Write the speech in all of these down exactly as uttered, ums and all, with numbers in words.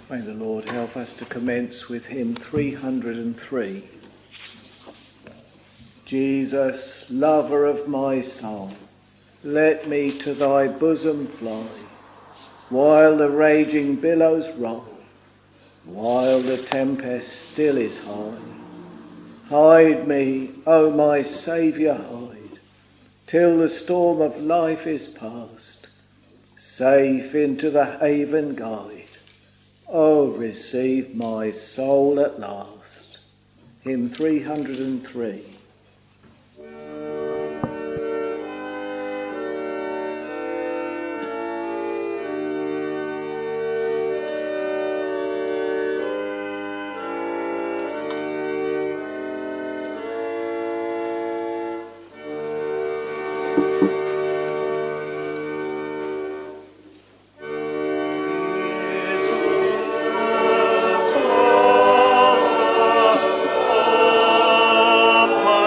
May the Lord help us to commence with hymn three hundred three. Jesus, lover of my soul, let me to thy bosom fly, while the raging billows roll, while the tempest still is high. Hide me, O my Saviour, hide, till the storm of life is past, safe into the haven guide. Oh, receive my soul at last. Hymn three hundred three. My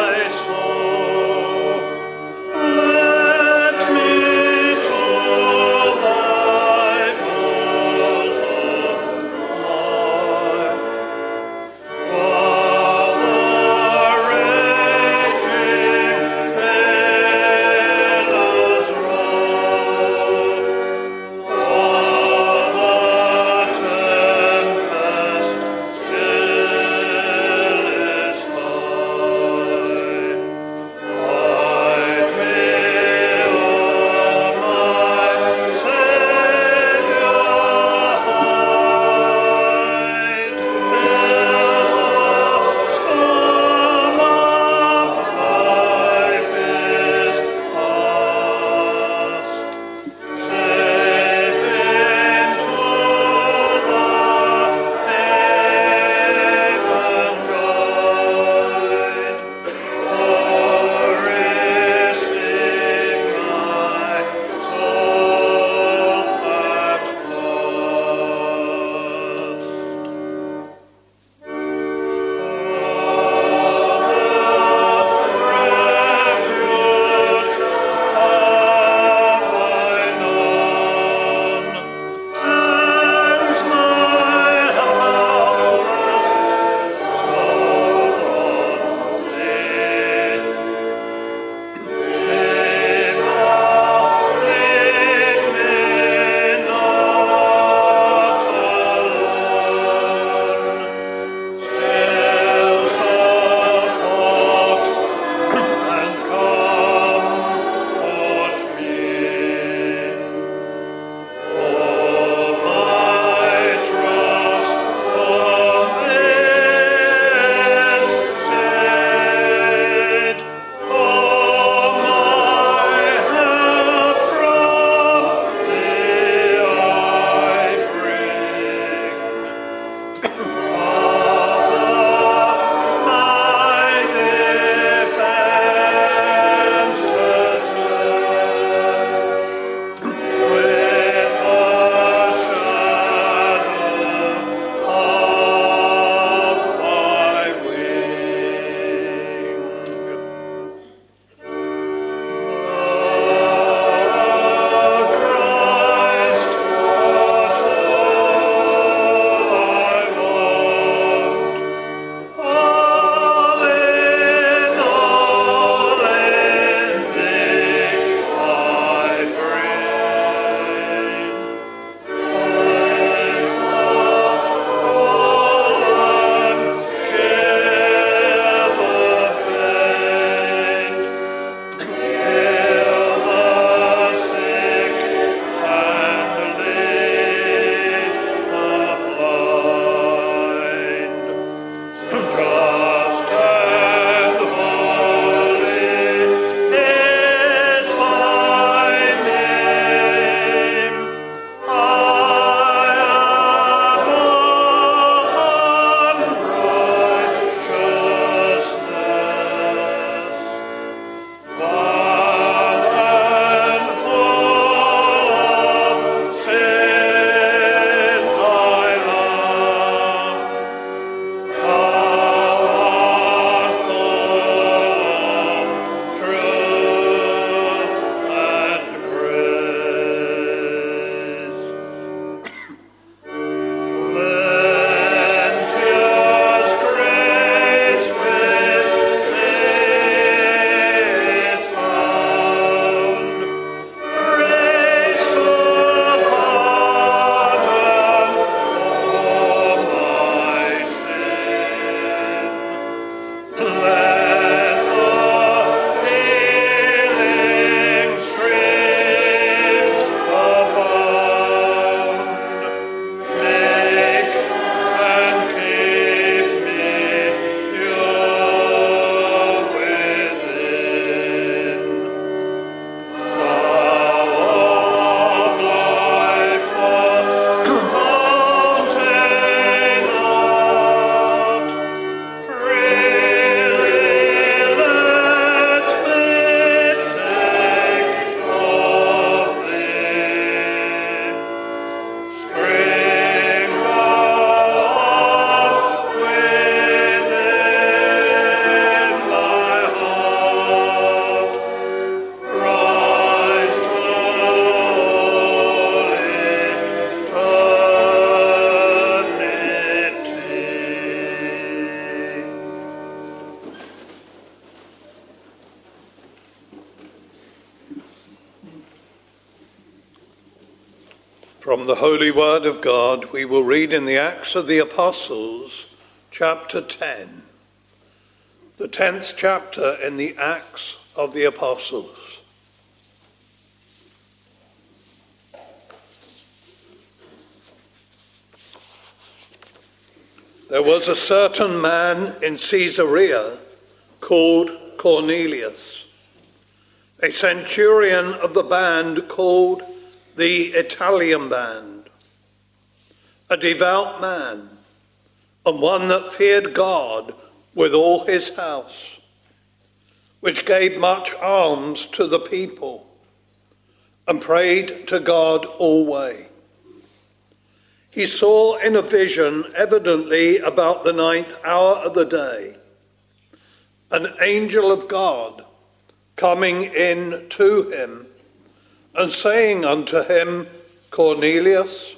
From the Holy Word of God, we will read in the Acts of the Apostles, chapter ten. The tenth chapter in the Acts of the Apostles. There was a certain man in Caesarea called Cornelius, a centurion of the band called the Italian band, a devout man, and one that feared God with all his house, which gave much alms to the people, and prayed to God always. He saw in a vision, evidently about the ninth hour of the day, an angel of God coming in to him and saying unto him, Cornelius.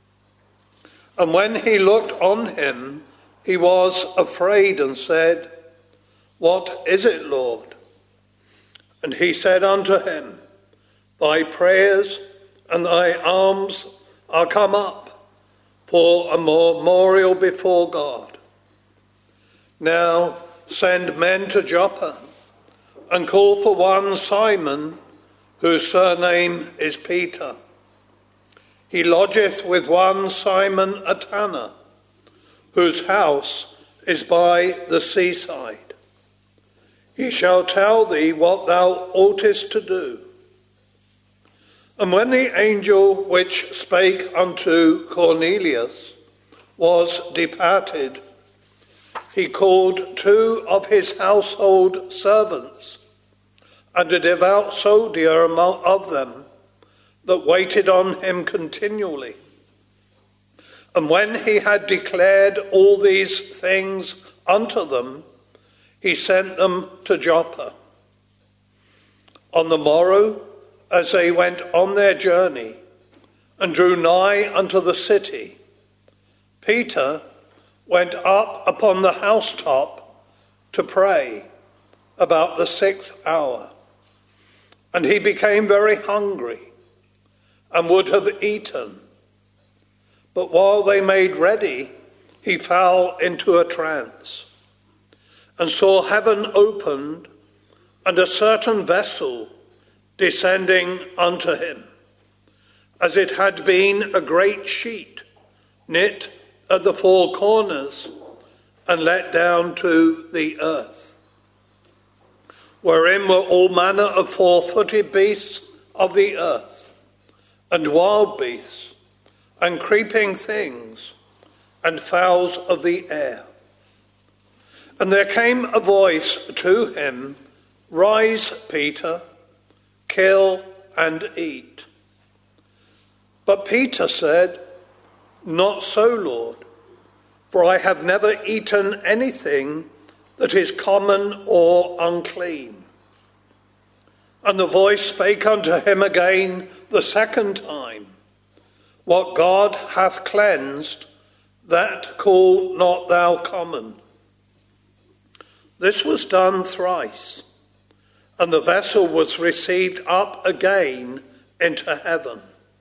And when he looked on him, he was afraid and said, What is it, Lord? And he said unto him, Thy prayers and thy alms are come up for a memorial before God. Now send men to Joppa, and call for one Simon, whose surname is Peter. He lodgeth with one Simon a tanner, whose house is by the seaside. He shall tell thee what thou oughtest to do. And when the angel which spake unto Cornelius was departed, he called two of his household servants, and a devout soldier of them, that waited on him continually. And when he had declared all these things unto them, he sent them to Joppa. On the morrow, as they went on their journey, and drew nigh unto the city, Peter went up upon the housetop to pray about the sixth hour. And he became very hungry, and would have eaten. But while they made ready, he fell into a trance, and saw heaven opened, and a certain vessel descending unto him, as it had been a great sheet, knit at the four corners, and let down to the earth, wherein were all manner of four-footed beasts of the earth, and wild beasts, and creeping things, and fowls of the air. And there came a voice to him, Rise, Peter, kill and eat. But Peter said, Not so, Lord, for I have never eaten anything that is common or unclean. And the voice spake unto him again the second time, What God hath cleansed, that call not thou common. This was done thrice, and the vessel was received up again into heaven.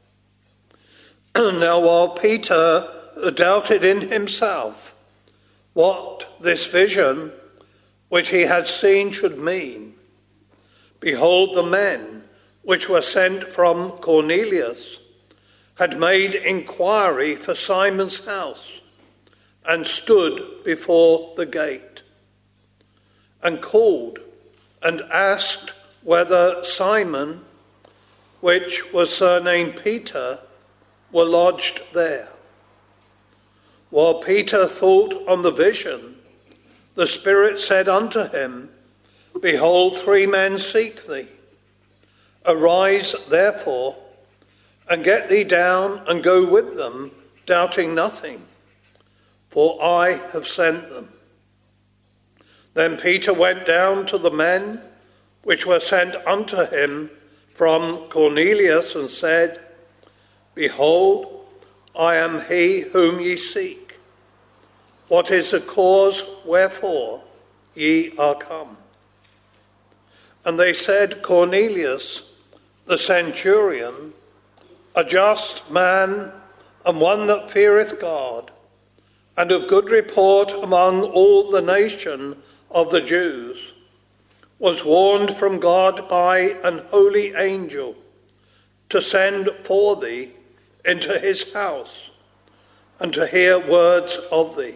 Now while Peter doubted in himself what this vision which he had seen should mean, behold, the men which were sent from Cornelius had made inquiry for Simon's house, and stood before the gate, and called and asked whether Simon, which was surnamed Peter, were lodged there. While Peter thought on the vision, the Spirit said unto him, Behold, three men seek thee. Arise, therefore, and get thee down and go with them, doubting nothing, for I have sent them. Then Peter went down to the men which were sent unto him from Cornelius, and said, Behold, I am he whom ye seek. What is the cause wherefore ye are come? And they said, Cornelius, the centurion, a just man and one that feareth God, and of good report among all the nation of the Jews, was warned from God by an holy angel to send for thee into his house, and to hear words of thee.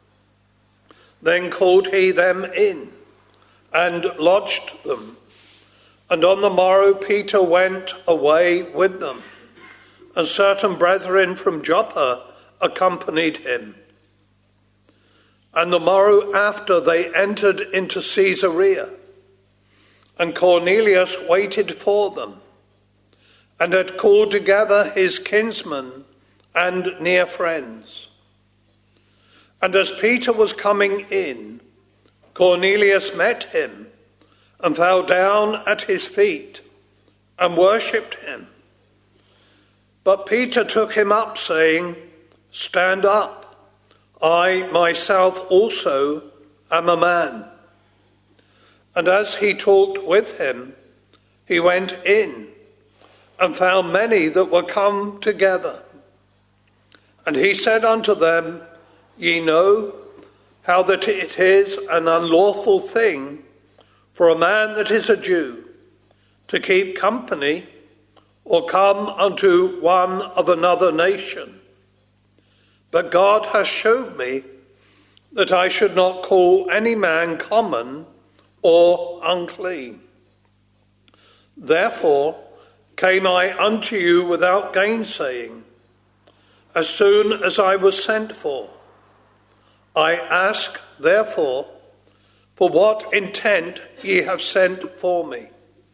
Then called he them in, and lodged them. And on the morrow Peter went away with them, and certain brethren from Joppa accompanied him. And the morrow after they entered into Caesarea, and Cornelius waited for them, and had called together his kinsmen and near friends. And as Peter was coming in, Cornelius met him, and fell down at his feet, and worshipped him. But Peter took him up, saying, Stand up, I myself also am a man. And as he talked with him, he went in, and found many that were come together. And he said unto them, Ye know how that it is an unlawful thing for a man that is a Jew to keep company or come unto one of another nation. But God hath showed me that I should not call any man common or unclean. Therefore came I unto you without gainsaying, as soon as I was sent for. I ask, therefore, for what intent ye have sent for me.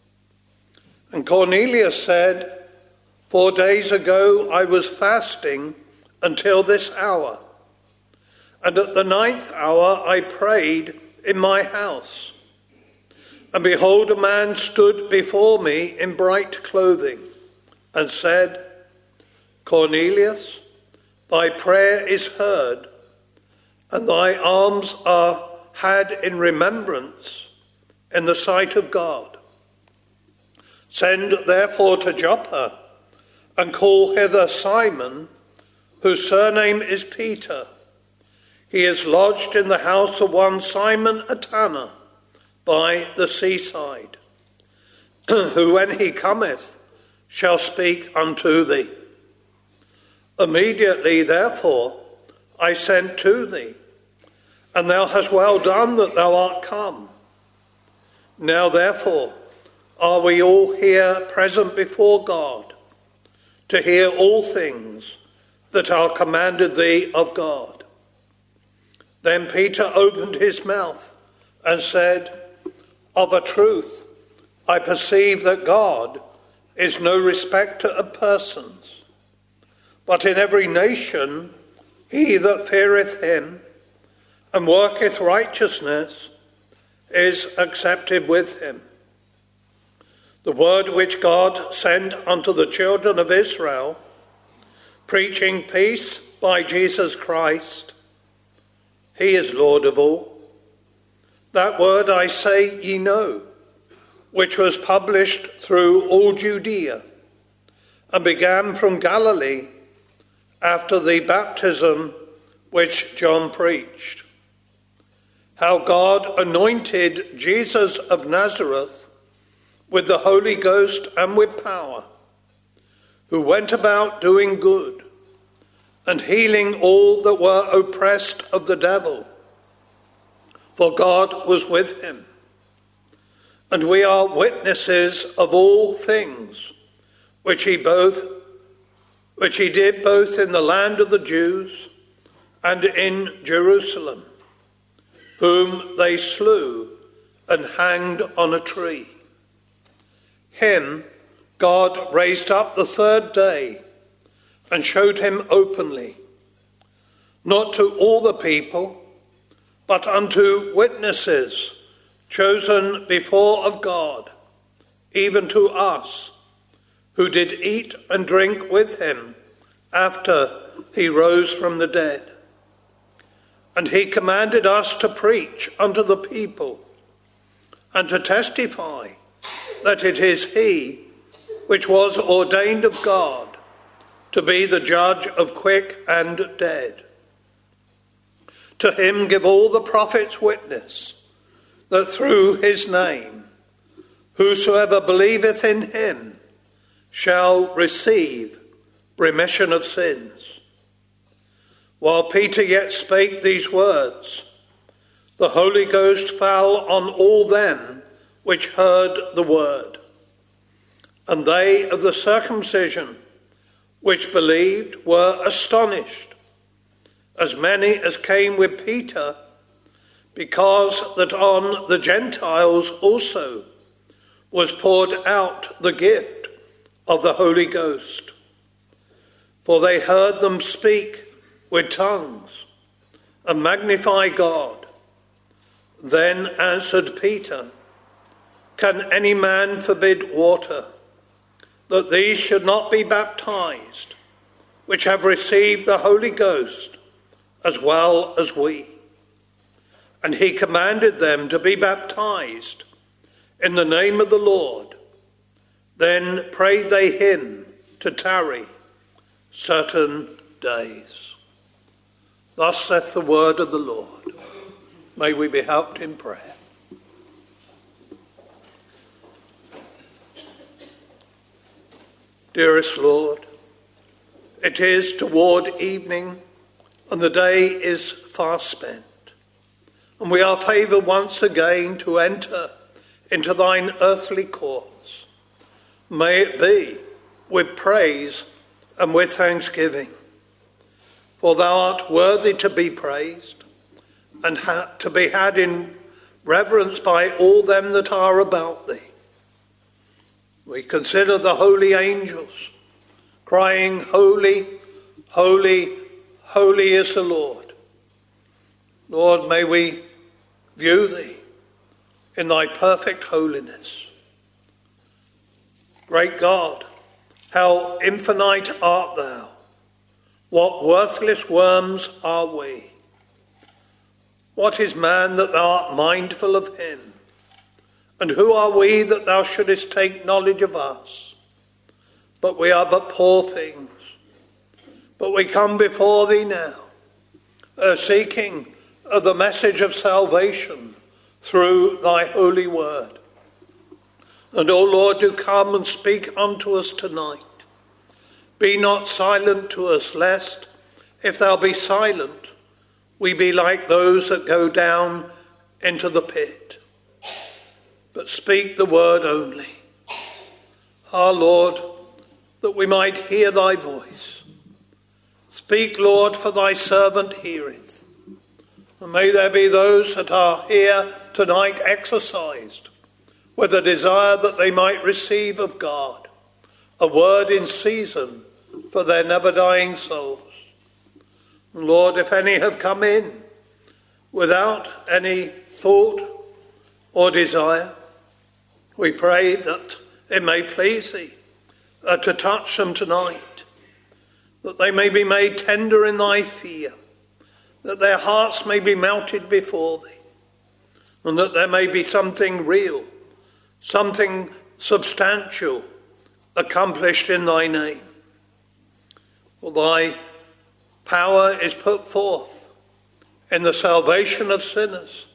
And Cornelius said, Four days ago I was fasting until this hour, and at the ninth hour I prayed in my house. And behold, a man stood before me in bright clothing, and said, Cornelius, thy prayer is heard, and thy alms are had in remembrance in the sight of God. Send therefore to Joppa, and call hither Simon, whose surname is Peter. He is lodged in the house of one Simon a tanner, by the seaside, who when he cometh shall speak unto thee. Immediately therefore I sent to thee, and thou hast well done that thou art come. Now therefore are we all here present before God, to hear all things that are commanded thee of God. Then Peter opened his mouth and said, Of a truth, I perceive that God is no respecter of persons, but in every nation he that feareth him and worketh righteousness is accepted with him. The word which God sent unto the children of Israel, preaching peace by Jesus Christ, he is Lord of all. That word I say ye know, which was published through all Judea, and began from Galilee after the baptism which John preached, how God anointed Jesus of Nazareth with the Holy Ghost and with power, who went about doing good and healing all that were oppressed of the devil, for God was with him. And we are witnesses of all things which he both which he did both in the land of the Jews and in Jerusalem, whom they slew and hanged on a tree. Him God raised up the third day and showed him openly, not to all the people, but unto witnesses chosen before of God, even to us, who did eat and drink with him after he rose from the dead. And he commanded us to preach unto the people, and to testify that it is he which was ordained of God to be the judge of quick and dead. To him give all the prophets witness, that through his name, whosoever believeth in him shall receive remission of sins. While Peter yet spake these words, the Holy Ghost fell on all them which heard the word. And they of the circumcision which believed were astonished, as many as came with Peter, because that on the Gentiles also was poured out the gift of the Holy Ghost. For they heard them speak with tongues and magnify God. Then answered Peter, Can any man forbid water, that these should not be baptized, which have received the Holy Ghost, as well as we? And he commanded them to be baptized in the name of the Lord. Then prayed they him to tarry certain days. Thus saith the word of the Lord. May we be helped in prayer. Dearest Lord, it is toward evening and the day is fast spent, and we are favoured once again to enter into thine earthly courts. May it be with praise and with thanksgiving, for thou art worthy to be praised and ha- to be had in reverence by all them that are about thee. We consider the holy angels crying, Holy, holy, holy is the Lord. Lord, may we view thee in thy perfect holiness. Great God, how infinite art thou! What worthless worms are we! What is man that thou art mindful of him? And who are we that thou shouldest take knowledge of us? But we are but poor things. But we come before thee now, uh, seeking uh, the message of salvation through thy holy word. And, O Lord, do come and speak unto us tonight. Be not silent to us, lest, if thou be silent, we be like those that go down into the pit. But speak the word only. Our Lord, that we might hear thy voice. Speak, Lord, for thy servant heareth. And may there be those that are here tonight exercised with a desire that they might receive of God a word in season for their never-dying souls. And Lord, if any have come in without any thought or desire, we pray that it may please thee uh, to touch them tonight, that they may be made tender in thy fear, that their hearts may be melted before thee, and that there may be something real, something substantial accomplished in thy name. For thy power is put forth in the salvation of sinners.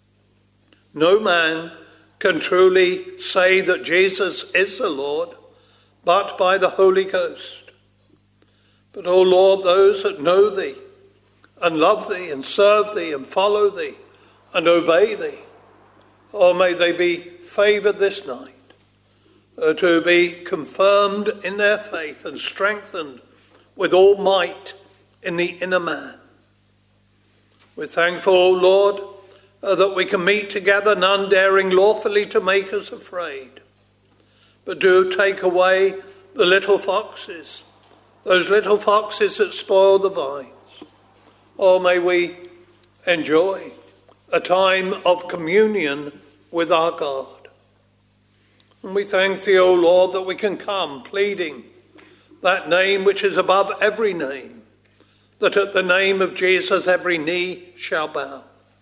No man can truly say that Jesus is the Lord, but by the Holy Ghost. But, O Lord, those that know thee and love thee and serve thee and follow thee and obey thee, oh, may they be favoured this night uh, to be confirmed in their faith and strengthened with all might in the inner man. We're thankful, O Lord, uh, that we can meet together, none daring lawfully to make us afraid. But do take away the little foxes, those little foxes that spoil the vines. Oh, may we enjoy a time of communion with our God. And we thank thee, O Lord, that we can come pleading that name which is above every name, that at the name of Jesus every knee shall bow.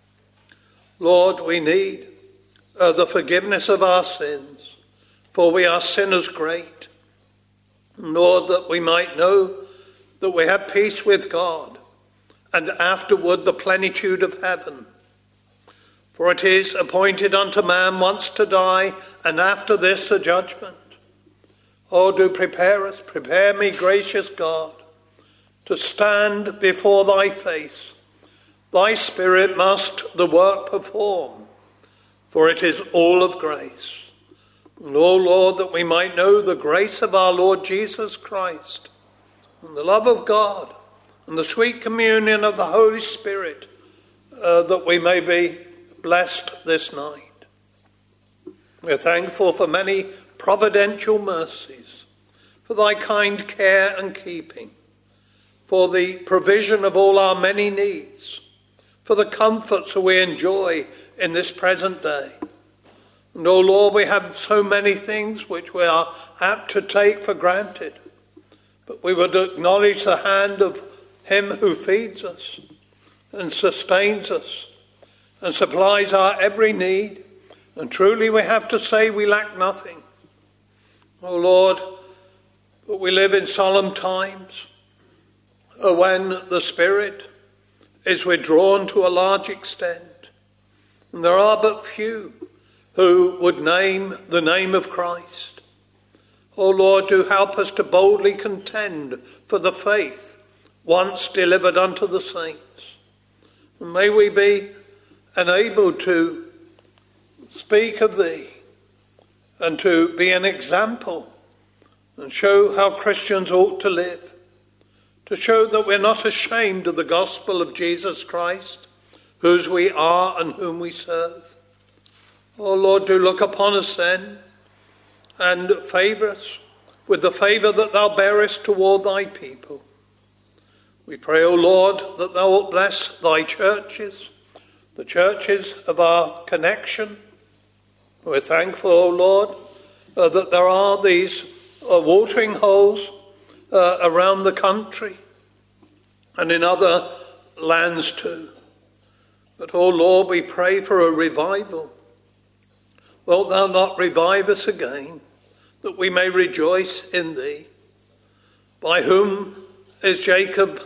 Lord, we need uh, the forgiveness of our sins, for we are sinners great. Lord, that we might know that we have peace with God, and afterward the plenitude of heaven. For it is appointed unto man once to die, and after this the judgment. Oh, do prepare us, prepare me, gracious God, to stand before thy face. Thy Spirit must the work perform, for it is all of grace. And, O Lord, that we might know the grace of our Lord Jesus Christ, and the love of God, and the sweet communion of the Holy Spirit, uh, that we may be blessed this night. We are thankful for many providential mercies, for thy kind care and keeping, for the provision of all our many needs, for the comforts that we enjoy in this present day. And, O Lord, we have so many things which we are apt to take for granted, but we would acknowledge the hand of him who feeds us and sustains us and supplies our every need. And truly we have to say we lack nothing. O Lord, but we live in solemn times when the Spirit is withdrawn to a large extent. And there are but few who would name the name of Christ. O Lord, do help us to boldly contend for the faith once delivered unto the saints. And may we be enabled to speak of thee and to be an example and show how Christians ought to live, to show that we're not ashamed of the gospel of Jesus Christ, whose we are and whom we serve. Oh Lord, do look upon us then and favour us with the favour that thou bearest toward thy people. We pray, O Lord, that thou wilt bless thy churches, the churches of our connection. We're thankful, O Lord, uh, that there are these uh, watering holes uh, around the country and in other lands too. But, O Lord, we pray for a revival. Wilt thou not revive us again, that we may rejoice in thee? By whom is Jacob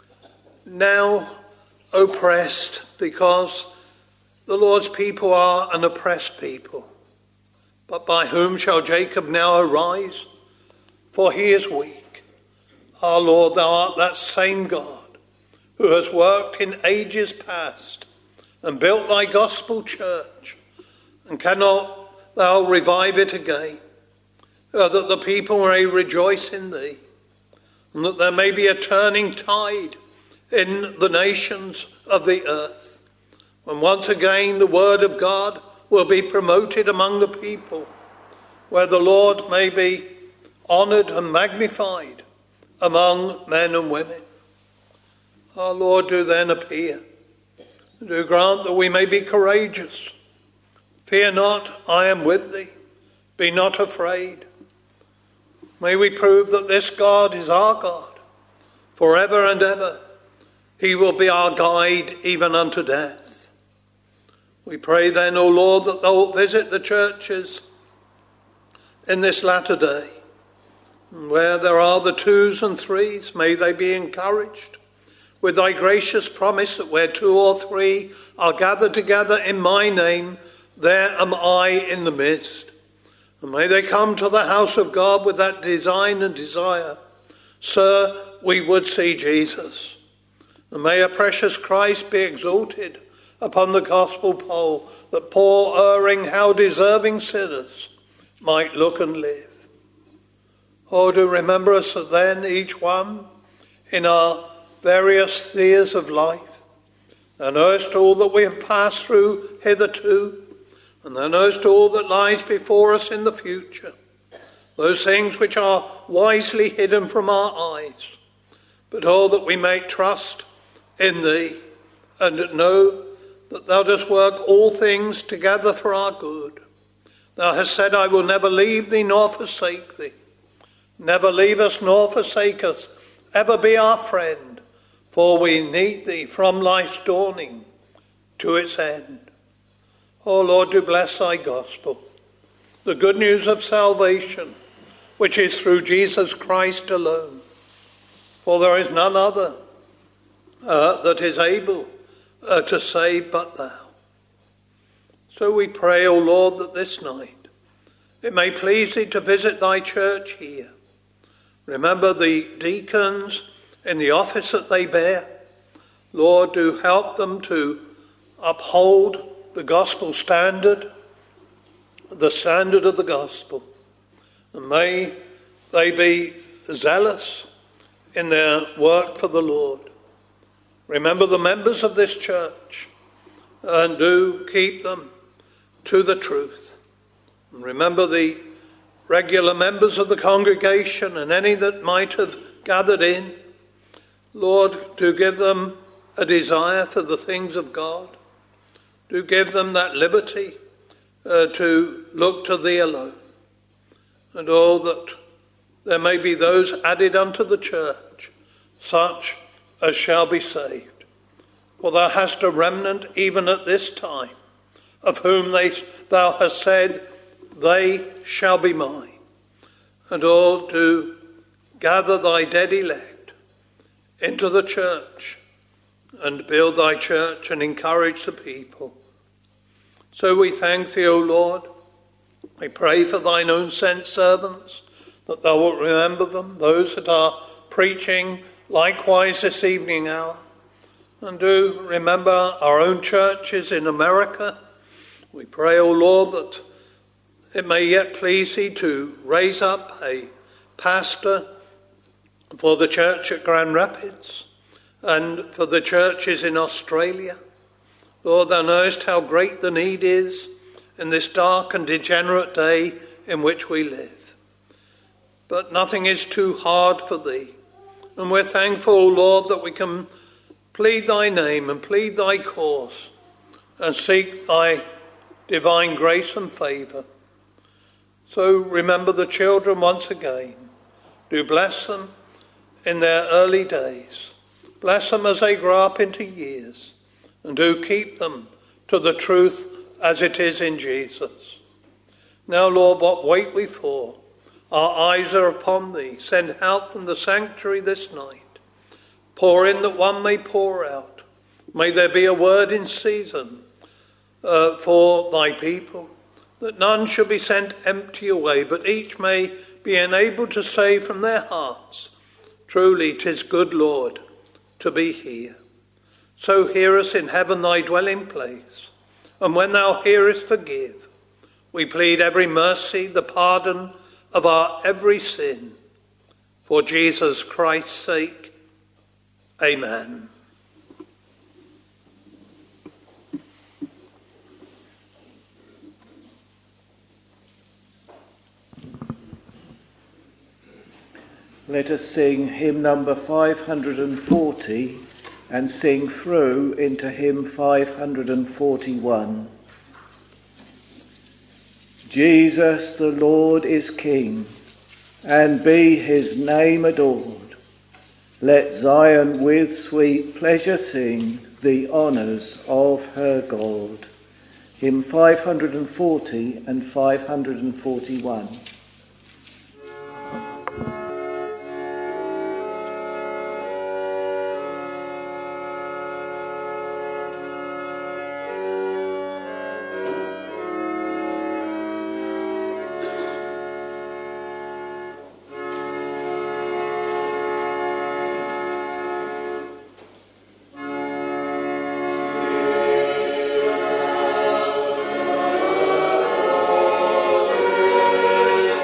now oppressed, because the Lord's people are an oppressed people? But by whom shall Jacob now arise? For he is weak. Our Lord, thou art that same God who has worked in ages past and built thy gospel church, and cannot thou revive it again, uh, that the people may rejoice in thee, and that there may be a turning tide in the nations of the earth, when once again the word of God will be promoted among the people, where the Lord may be honoured and magnified among men and women. Our Lord, do then appear. Do grant that we may be courageous. Fear not, I am with thee. Be not afraid. May we prove that this God is our God forever and ever. He will be our guide even unto death. We pray then, O Lord, that thou wilt visit the churches in this latter day. And where there are the twos and threes, may they be encouraged with thy gracious promise that where two or three are gathered together in my name, there am I in the midst. And may they come to the house of God with that design and desire. Sir, we would see Jesus. And may a precious Christ be exalted upon the gospel pole, that poor, erring, how deserving sinners might look and live. Oh, do remember us then, each one, in our various spheres of life. Thou knowest all that we have passed through hitherto, and thou knowest all that lies before us in the future, those things which are wisely hidden from our eyes. But oh, that we may trust in thee, and know that thou dost work all things together for our good. Thou hast said, I will never leave thee nor forsake thee. Never leave us nor forsake us. Ever be our friend, for we need thee from life's dawning to its end. O Lord, do bless thy gospel, the good news of salvation, which is through Jesus Christ alone. For there is none other uh, that is able uh, to save but thou. So we pray, O Lord, that this night it may please thee to visit thy church here. Remember the deacons in the office that they bear. Lord, do help them to uphold the gospel standard, the standard of the gospel. And may they be zealous in their work for the Lord. Remember the members of this church and do keep them to the truth. And remember the regular members of the congregation and any that might have gathered in. Lord, do give them a desire for the things of God. Do give them that liberty uh, to look to thee alone. And all that there may be those added unto the church, such as shall be saved. For thou hast a remnant even at this time, of whom they, thou hast said, they shall be mine. And all do gather thy dead elect into the church and build thy church and encourage the people. So we thank thee, O Lord. We pray for thine own sent servants, that thou wilt remember them, those that are preaching likewise this evening hour. And do remember our own churches in America. We pray, O Lord, that it may yet please thee to raise up a pastor for the church at Grand Rapids and for the churches in Australia. Lord, thou knowest how great the need is in this dark and degenerate day in which we live. But nothing is too hard for thee. And we're thankful, O Lord, that we can plead thy name and plead thy cause and seek thy divine grace and favour. So remember the children once again. Do bless them in their early days. Bless them as they grow up into years. And do keep them to the truth as it is in Jesus. Now, Lord, what wait we for? Our eyes are upon thee. Send help from the sanctuary this night. Pour in that one may pour out. May there be a word in season uh, for thy people, that none shall be sent empty away, but each may be enabled to say from their hearts, truly 'tis good, Lord, to be here. So hear us in heaven, thy dwelling place. And when thou hearest, forgive. We plead every mercy, the pardon of our every sin. For Jesus Christ's sake, amen. Let us sing hymn number five hundred forty and sing through into hymn five hundred forty-one. Jesus the Lord is King, and be his name adored. Let Zion with sweet pleasure sing the honours of her God. Hymn five hundred forty and five hundred forty-one. Amen.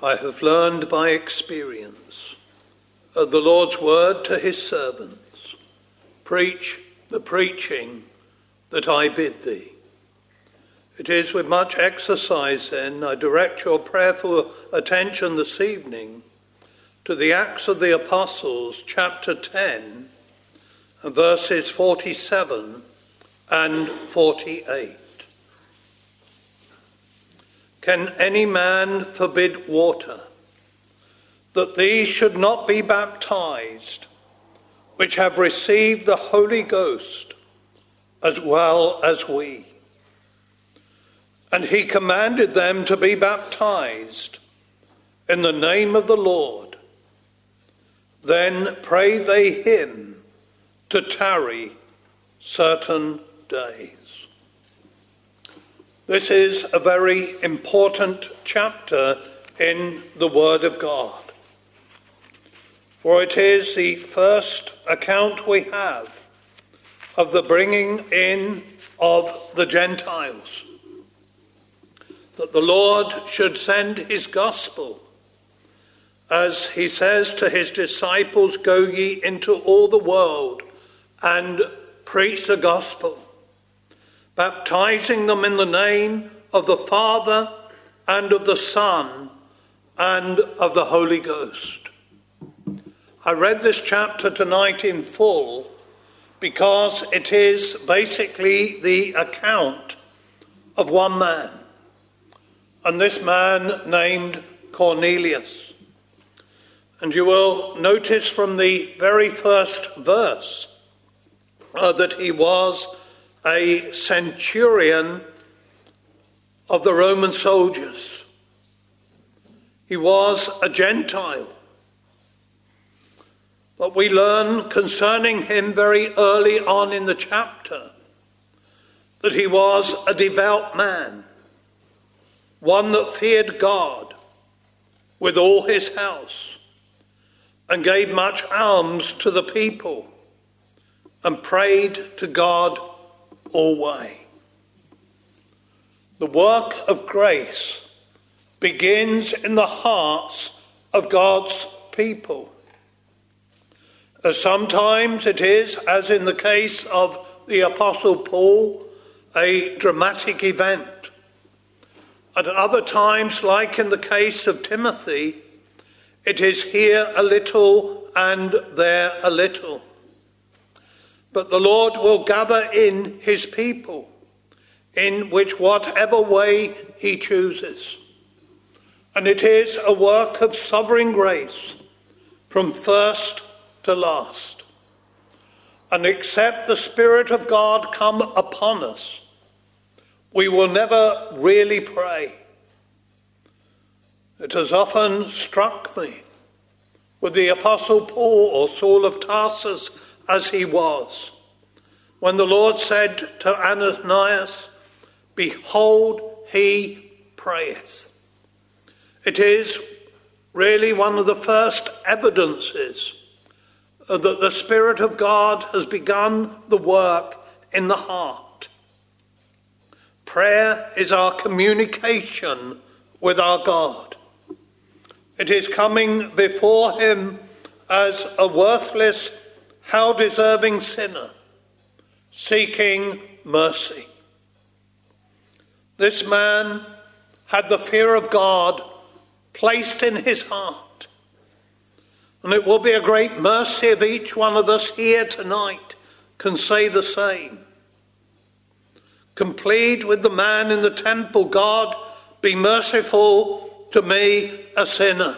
I have learned by experience of the Lord's word to his servants. Preach the preaching that I bid thee. It is with much exercise, then, I direct your prayerful attention this evening to the Acts of the Apostles, chapter ten, verses forty-seven and forty-eight. Can any man forbid water, that these should not be baptized, which have received the Holy Ghost, as well as we? And he commanded them to be baptized in the name of the Lord. Then prayed they him to tarry certain days. This is a very important chapter in the Word of God, for it is the first account we have of the bringing in of the Gentiles, that the Lord should send his gospel. As he says to his disciples, go ye into all the world and preach the gospel, baptizing them in the name of the Father and of the Son and of the Holy Ghost. I read this chapter tonight in full because it is basically the account of one man, and this man named Cornelius. And you will notice from the very first verse uh, that he was a centurion of the Roman soldiers. He was a Gentile. But we learn concerning him very early on in the chapter that he was a devout man, one that feared God with all his house, and gave much alms to the people, and prayed to God always. The work of grace begins in the hearts of God's people. As sometimes it is, as in the case of the Apostle Paul, a dramatic event. At other times, like in the case of Timothy, it is here a little and there a little. But the Lord will gather in his people, in which whatever way he chooses. And it is a work of sovereign grace from first to last. And except the Spirit of God come upon us, we will never really pray. It has often struck me with the Apostle Paul, or Saul of Tarsus as he was, when the Lord said to Ananias, behold, he prayeth. It is really one of the first evidences that the Spirit of God has begun the work in the heart. Prayer is our communication with our God. It is coming before him as a worthless, how deserving sinner, seeking mercy. This man had the fear of God placed in his heart. And it will be a great mercy if each one of us here tonight can say the same. Complete with the man in the temple, God, be merciful to me, a sinner.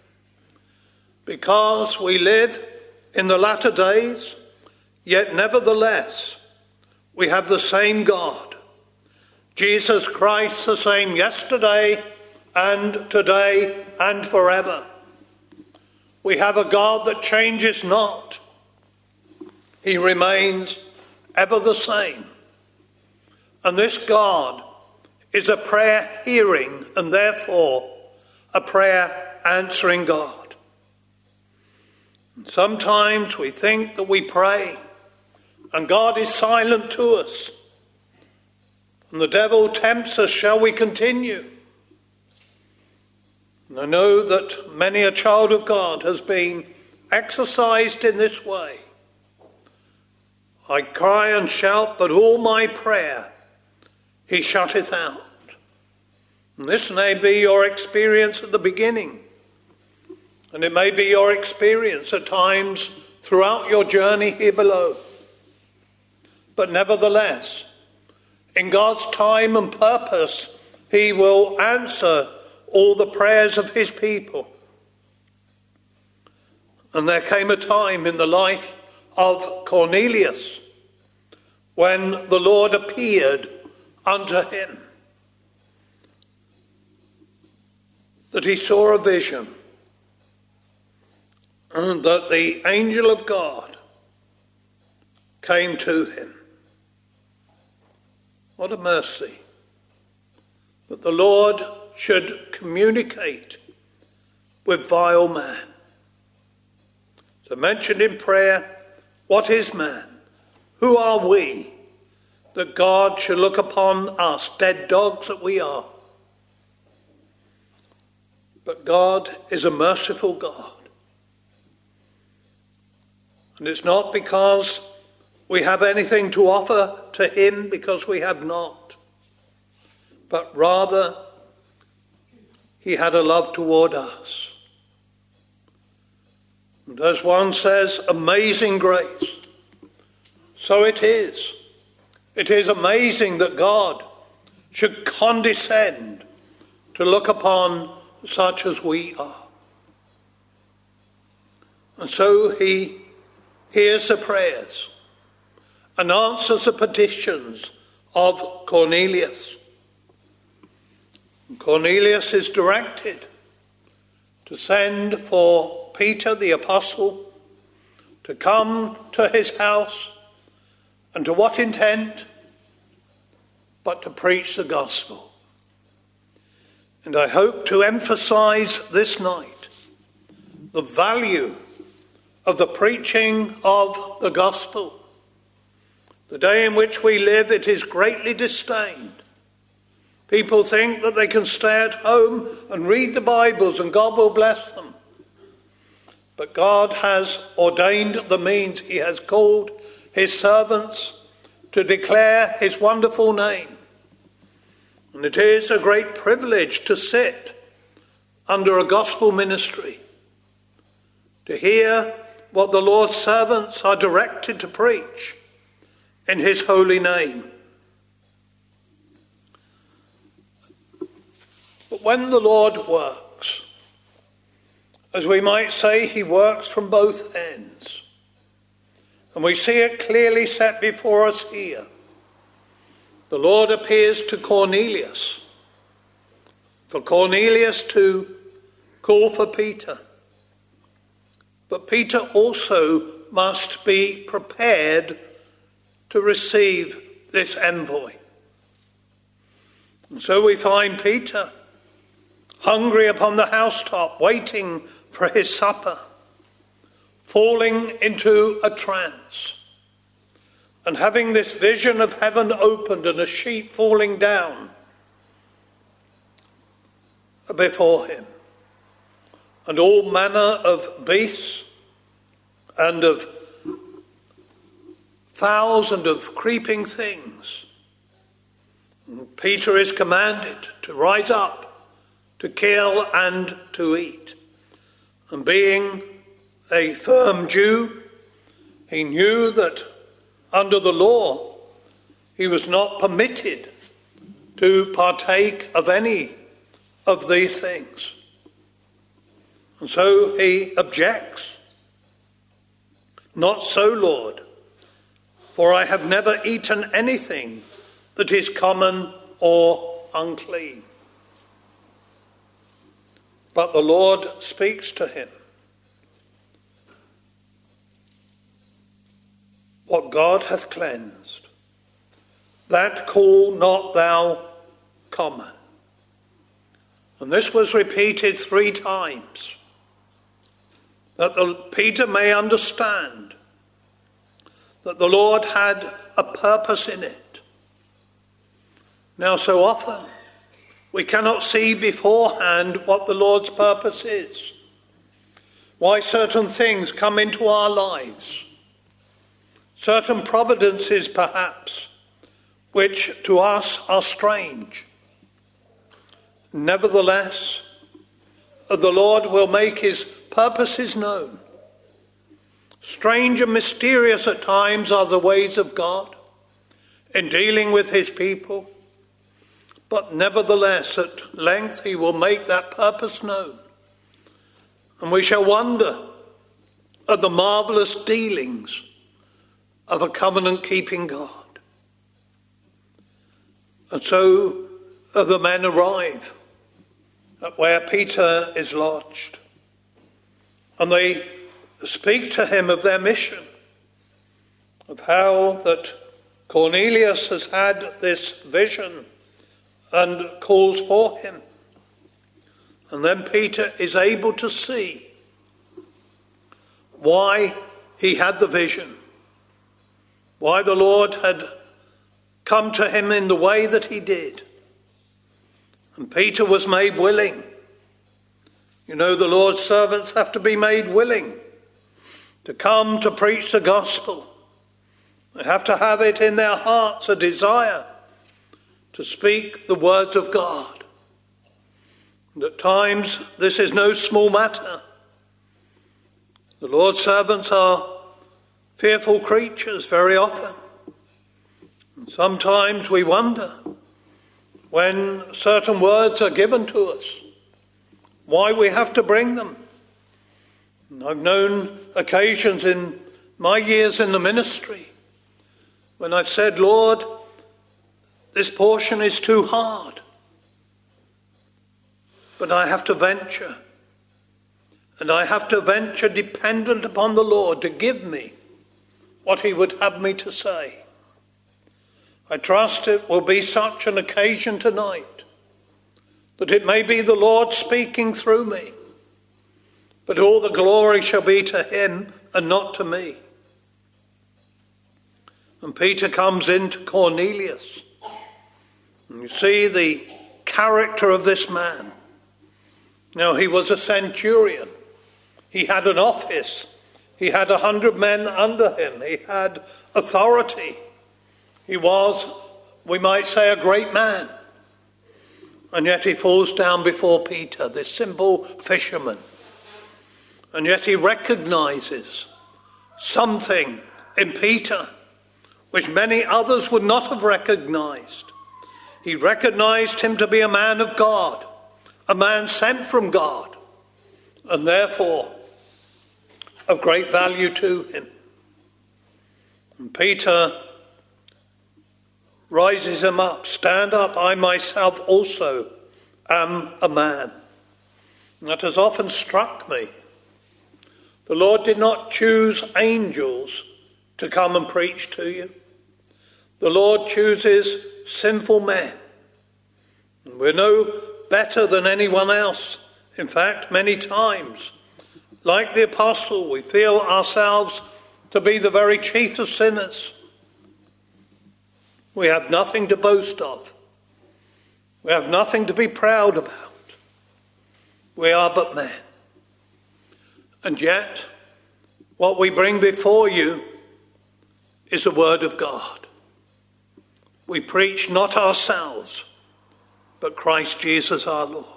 Because we live in the latter days, yet nevertheless, we have the same God. Jesus Christ, the same yesterday and today and forever. We have a God that changes not. He remains ever the same. And this God is a prayer hearing and therefore a prayer answering God. And sometimes we think that we pray and God is silent to us. And the devil tempts us, shall we continue? And I know that many a child of God has been exercised in this way. I cry and shout, but all my prayer he shutteth out. And this may be your experience at the beginning. And it may be your experience at times throughout your journey here below. But nevertheless, in God's time and purpose, he will answer all the prayers of his people. And there came a time in the life of Cornelius when the Lord appeared unto him, that he saw a vision, and that the angel of God came to him. What a mercy that the Lord should communicate with vile man. So mentioned in prayer, what is man? Who are we that God should look upon us, dead dogs that we are? But God is a merciful God. And it's not because we have anything to offer to him, because we have not. But rather, he had a love toward us. And as one says, amazing grace. So it is. It is amazing that God should condescend to look upon such as we are. And so he hears the prayers and answers the petitions of Cornelius. And Cornelius is directed to send for Peter the apostle to come to his house, and to what intent? But to preach the gospel. And I hope to emphasize this night the value of the preaching of the gospel. The day in which we live, it is greatly disdained. People think that they can stay at home and read the Bibles and God will bless them. But God has ordained the means. He has called his servants to declare his wonderful name. And it is a great privilege to sit under a gospel ministry, to hear what the Lord's servants are directed to preach in his holy name. But when the Lord works, as we might say, he works from both ends. And we see it clearly set before us here. The Lord appears to Cornelius, for Cornelius to call for Peter. But Peter also must be prepared to receive this envoy. And so we find Peter hungry upon the housetop, waiting for his supper, falling into a trance, and having this vision of heaven opened and a sheet falling down before him, and all manner of beasts and of fowls and of creeping things. And Peter is commanded to rise up, to kill and to eat. And being a firm Jew, he knew that under the law he was not permitted to partake of any of these things. And so he objects. Not so, Lord, for I have never eaten anything that is common or unclean. But the Lord speaks to him. What God hath cleansed, that call not thou common. And this was repeated three times, that the, Peter may understand that the Lord had a purpose in it. Now, so often we cannot see beforehand what the Lord's purpose is, why certain things come into our lives, certain providences perhaps, which to us are strange. Nevertheless, the Lord will make his purposes known. Strange and mysterious at times are the ways of God in dealing with his people, but nevertheless at length he will make that purpose known, and we shall wonder at the marvellous dealings of a covenant-keeping God. And so the men arrive at where Peter is lodged, and they speak to him of their mission, of how that Cornelius has had this vision and calls for him. And then Peter is able to see why he had the vision, why the Lord had come to him in the way that he did. And Peter was made willing. You know, the Lord's servants have to be made willing to come to preach the gospel. They have to have it in their hearts, a desire to speak the words of God. And at times, this is no small matter. The Lord's servants are fearful creatures very often. And sometimes we wonder, when certain words are given to us, why we have to bring them. And I've known occasions in my years in the ministry when I've said, Lord, this portion is too hard, but I have to venture. And I have to venture dependent upon the Lord to give me what he would have me to say. I trust it will be such an occasion tonight that it may be the Lord speaking through me, but all the glory shall be to him and not to me. And Peter comes into Cornelius, and you see the character of this man. Now, he was a centurion. He had an office. He had a hundred men under him. He had authority. He was, we might say, a great man. And yet he falls down before Peter, this simple fisherman. And yet he recognizes something in Peter which many others would not have recognized. He recognized him to be a man of God, a man sent from God, and therefore of great value to him. And Peter rises him up. Stand up, I myself also am a man. And that has often struck me. The Lord did not choose angels to come and preach to you. The Lord chooses sinful men. And we're no better than anyone else. In fact, many times, like the apostle, we feel ourselves to be the very chief of sinners. We have nothing to boast of. We have nothing to be proud about. We are but men. And yet, what we bring before you is the word of God. We preach not ourselves, but Christ Jesus our Lord.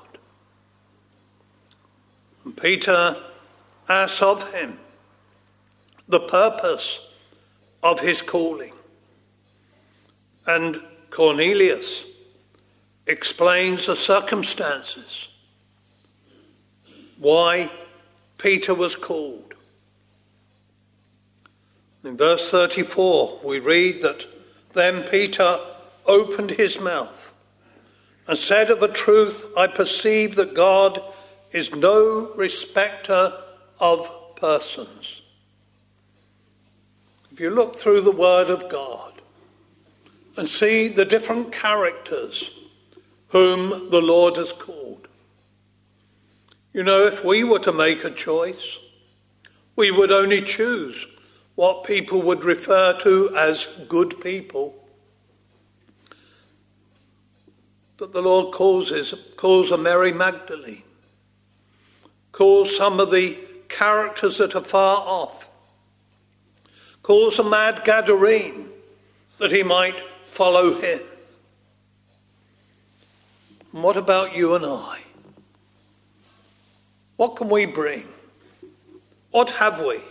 And Peter asks of him the purpose of his calling. And Cornelius explains the circumstances why Peter was called. In verse thirty-four, we read that then Peter opened his mouth and said, of a truth, I perceive that God is no respecter of persons. If you look through the word of God and see the different characters whom the Lord has called, you know, if we were to make a choice, we would only choose what people would refer to as good people. that the Lord calls, is, calls a Mary Magdalene, calls some of the characters that are far off, calls a mad Gadarene that he might follow him. And what about you and I? What can we bring? What have we?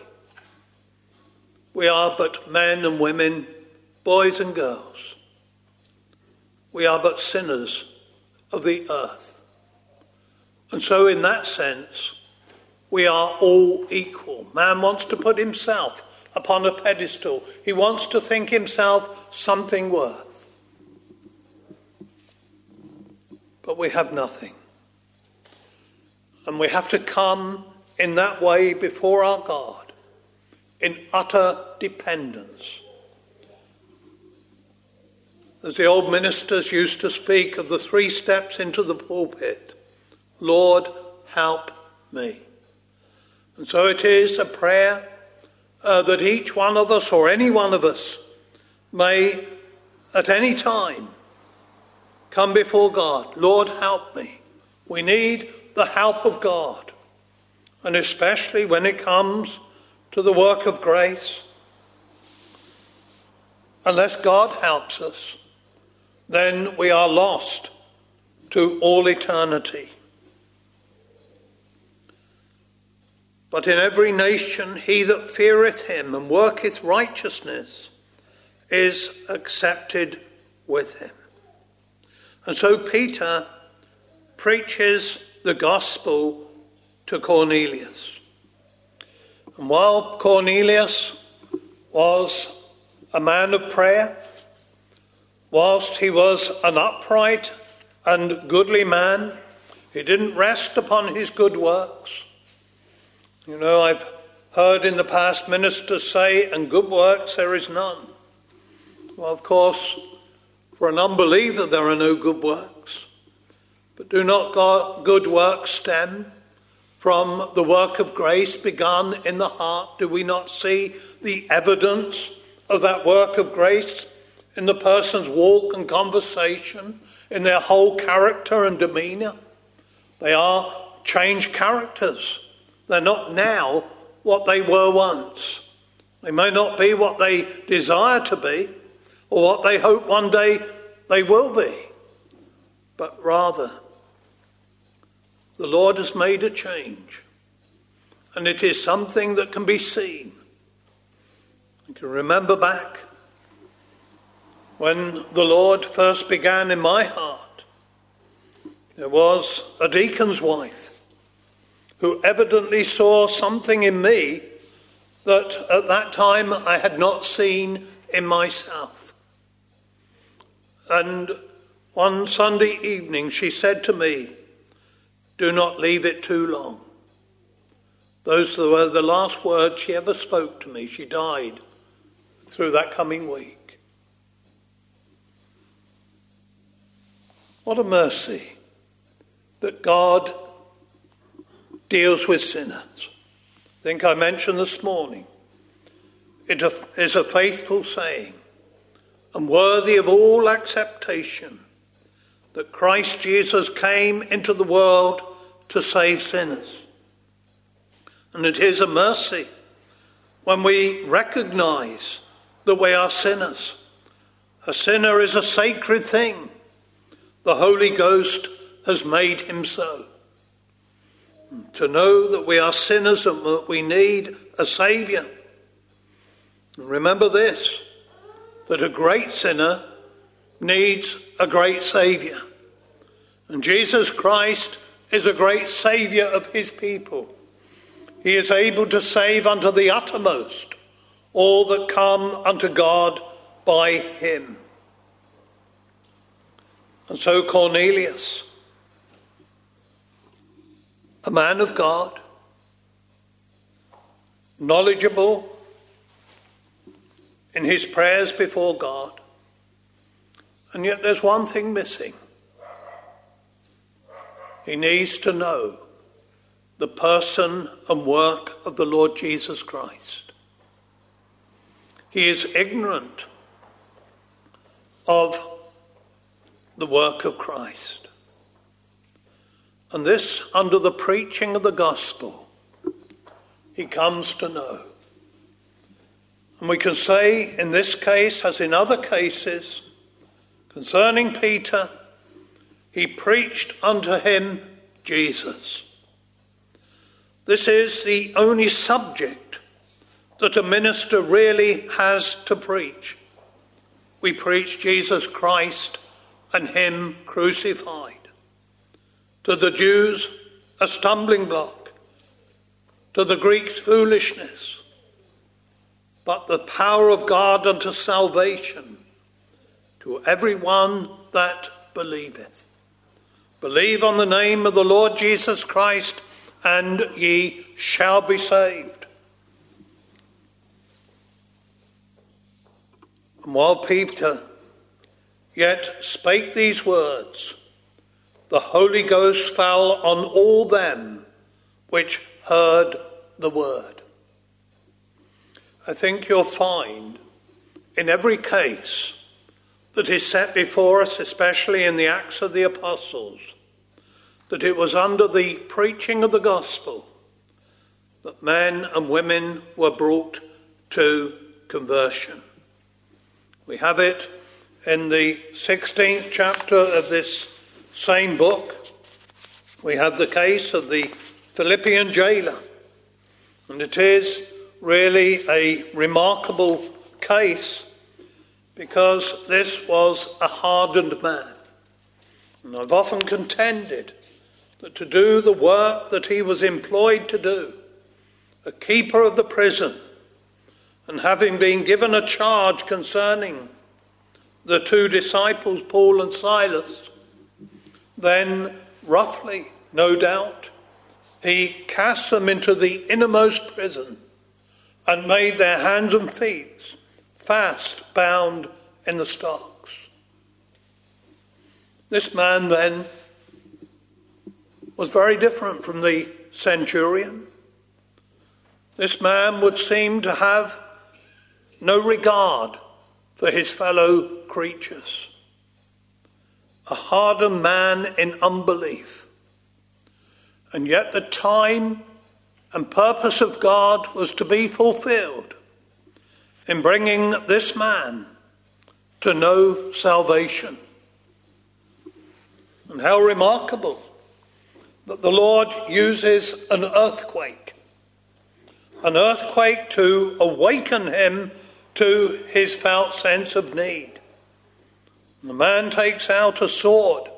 We are but men and women, boys and girls. We are but sinners of the earth. And so in that sense, we are all equal. Man wants to put himself upon a pedestal. He wants to think himself something worth. But we have nothing. And we have to come in that way before our God, in utter dependence. As the old ministers used to speak of the three steps into the pulpit, Lord, help me. And so it is a prayer uh, that each one of us, or any one of us, may at any time come before God. Lord, help me. We need the help of God. And especially when it comes to the work of grace. Unless God helps us, then we are lost to all eternity. But in every nation he that feareth him and worketh righteousness is accepted with him. And so Peter preaches the gospel to Cornelius. And while Cornelius was a man of prayer, whilst he was an upright and goodly man, he didn't rest upon his good works. You know, I've heard in the past ministers say, and good works there is none. Well, of course, for an unbeliever there are no good works. But do not God, good works stem from the work of grace begun in the heart? Do we not see the evidence of that work of grace in the person's walk and conversation, in their whole character and demeanour? They are changed characters. They're not now what they were once. They may not be what they desire to be or what they hope one day they will be. But rather, the Lord has made a change. And it is something that can be seen. You can remember back when the Lord first began in my heart. There was a deacon's wife who evidently saw something in me that at that time I had not seen in myself. And one Sunday evening she said to me, "Do not leave it too long." Those were the last words she ever spoke to me. She died through that coming week. What a mercy that God deals with sinners. I think I mentioned this morning, it is a faithful saying and worthy of all acceptation that Christ Jesus came into the world to save sinners. And it is a mercy when we recognise that we are sinners. A sinner is a sacred thing. The Holy Ghost has made him so. To know that we are sinners and that we need a saviour. And remember this, that a great sinner needs a great saviour. And Jesus Christ is a great saviour of his people. He is able to save unto the uttermost all that come unto God by him. And so Cornelius, a man of God, knowledgeable in his prayers before God, and yet there's one thing missing. He needs to know the person and work of the Lord Jesus Christ. He is ignorant of the work of Christ. And this under the preaching of the gospel he comes to know. And we can say in this case, as in other cases, concerning Peter, he preached unto him Jesus. This is the only subject that a minister really has to preach. We preach Jesus Christ and him crucified. To the Jews, a stumbling block. To the Greeks, foolishness. But the power of God unto salvation to every one that believeth. Believe on the name of the Lord Jesus Christ, and ye shall be saved. And while Peter yet spake these words, the Holy Ghost fell on all them which heard the word. I think you'll find in every case that is set before us, especially in the Acts of the Apostles, that it was under the preaching of the gospel that men and women were brought to conversion. We have it in the sixteenth chapter of this same book. We have the case of the Philippian jailer, and it is really a remarkable case because this was a hardened man. And I've often contended that to do the work that he was employed to do, a keeper of the prison, and having been given a charge concerning the two disciples, Paul and Silas, then roughly, no doubt, he cast them into the innermost prison and made their hands and feet fast bound in the stocks. This man then was very different from the centurion. This man would seem to have no regard for his fellow creatures. A hardened man in unbelief. And yet the time and purpose of God was to be fulfilled in bringing this man to know salvation. And how remarkable that the Lord uses an earthquake, an earthquake to awaken him to his felt sense of need. And the man takes out a sword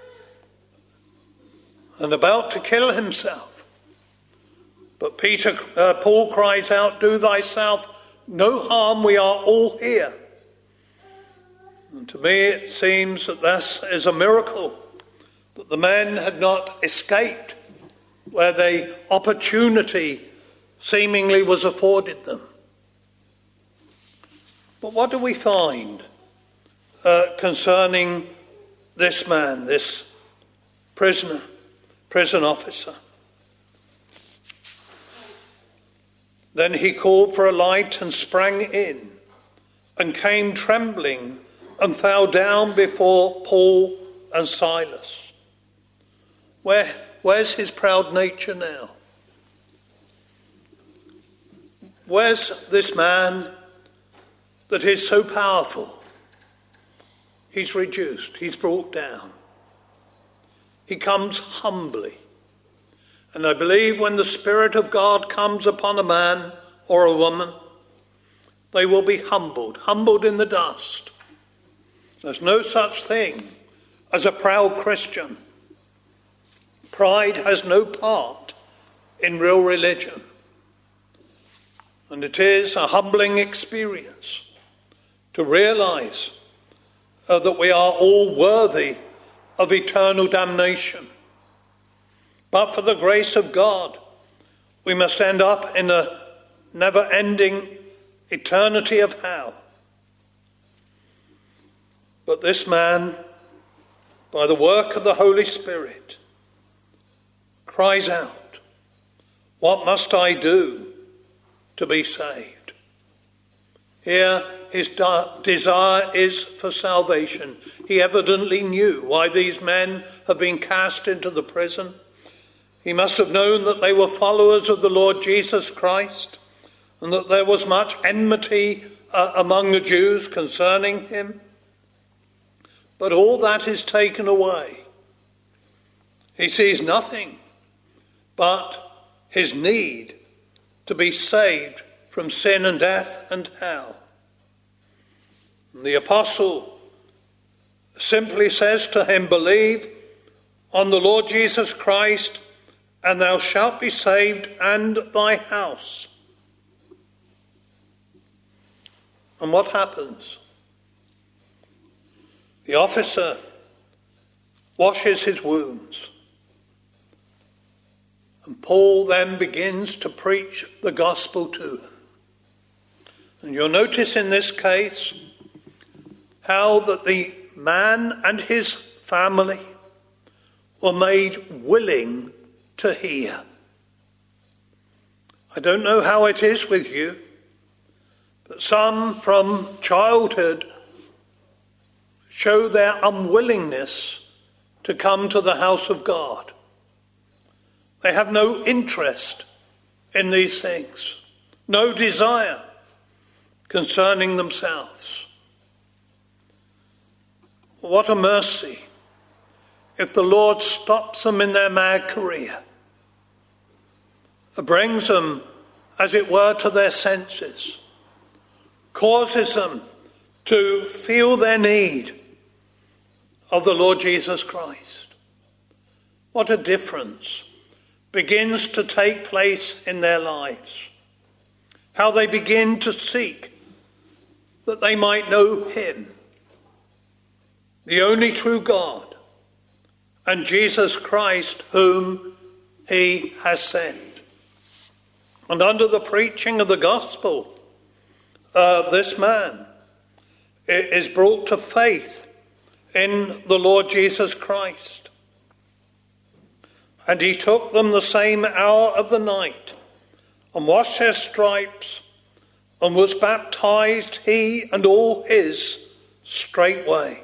and about to kill himself. But Peter, uh, Paul cries out, "Do thyself no harm, we are all here." And to me it seems that this is a miracle, that the men had not escaped where the opportunity seemingly was afforded them. But what do we find uh, concerning this man, this prisoner, prison officer? Then he called for a light and sprang in, and came trembling and fell down before Paul and Silas. Where, where's his proud nature now? Where's this man that is so powerful? He's reduced, he's brought down. He comes humbly. And I believe when the Spirit of God comes upon a man or a woman, they will be humbled, humbled in the dust. There's no such thing as a proud Christian. Pride has no part in real religion. And it is a humbling experience to realize uh, that we are all worthy of eternal damnation. But for the grace of God, we must end up in a never-ending eternity of hell. But this man, by the work of the Holy Spirit, cries out, "What must I do to be saved?" Here his de- desire is for salvation. He evidently knew why these men had been cast into the prison. He must have known that they were followers of the Lord Jesus Christ and that there was much enmity uh, among the Jews concerning him. But all that is taken away. He sees nothing but his need to be saved from sin and death and hell. And the apostle simply says to him, "Believe on the Lord Jesus Christ, and thou shalt be saved and thy house." And what happens? The officer washes his wounds. And Paul then begins to preach the gospel to him. And you'll notice in this case how that the man and his family were made willing to hear. I don't know how it is with you, but some from childhood show their unwillingness to come to the house of God. They have no interest in these things, no desire concerning themselves. What a mercy if the Lord stops them in their mad career, brings them, as it were, to their senses, causes them to feel their need of the Lord Jesus Christ. What a difference begins to take place in their lives. How they begin to seek that they might know him, the only true God, and Jesus Christ whom he has sent. And under the preaching of the gospel, uh, this man is brought to faith in the Lord Jesus Christ. And he took them the same hour of the night, and washed their stripes, and was baptized, he and all his, straightway.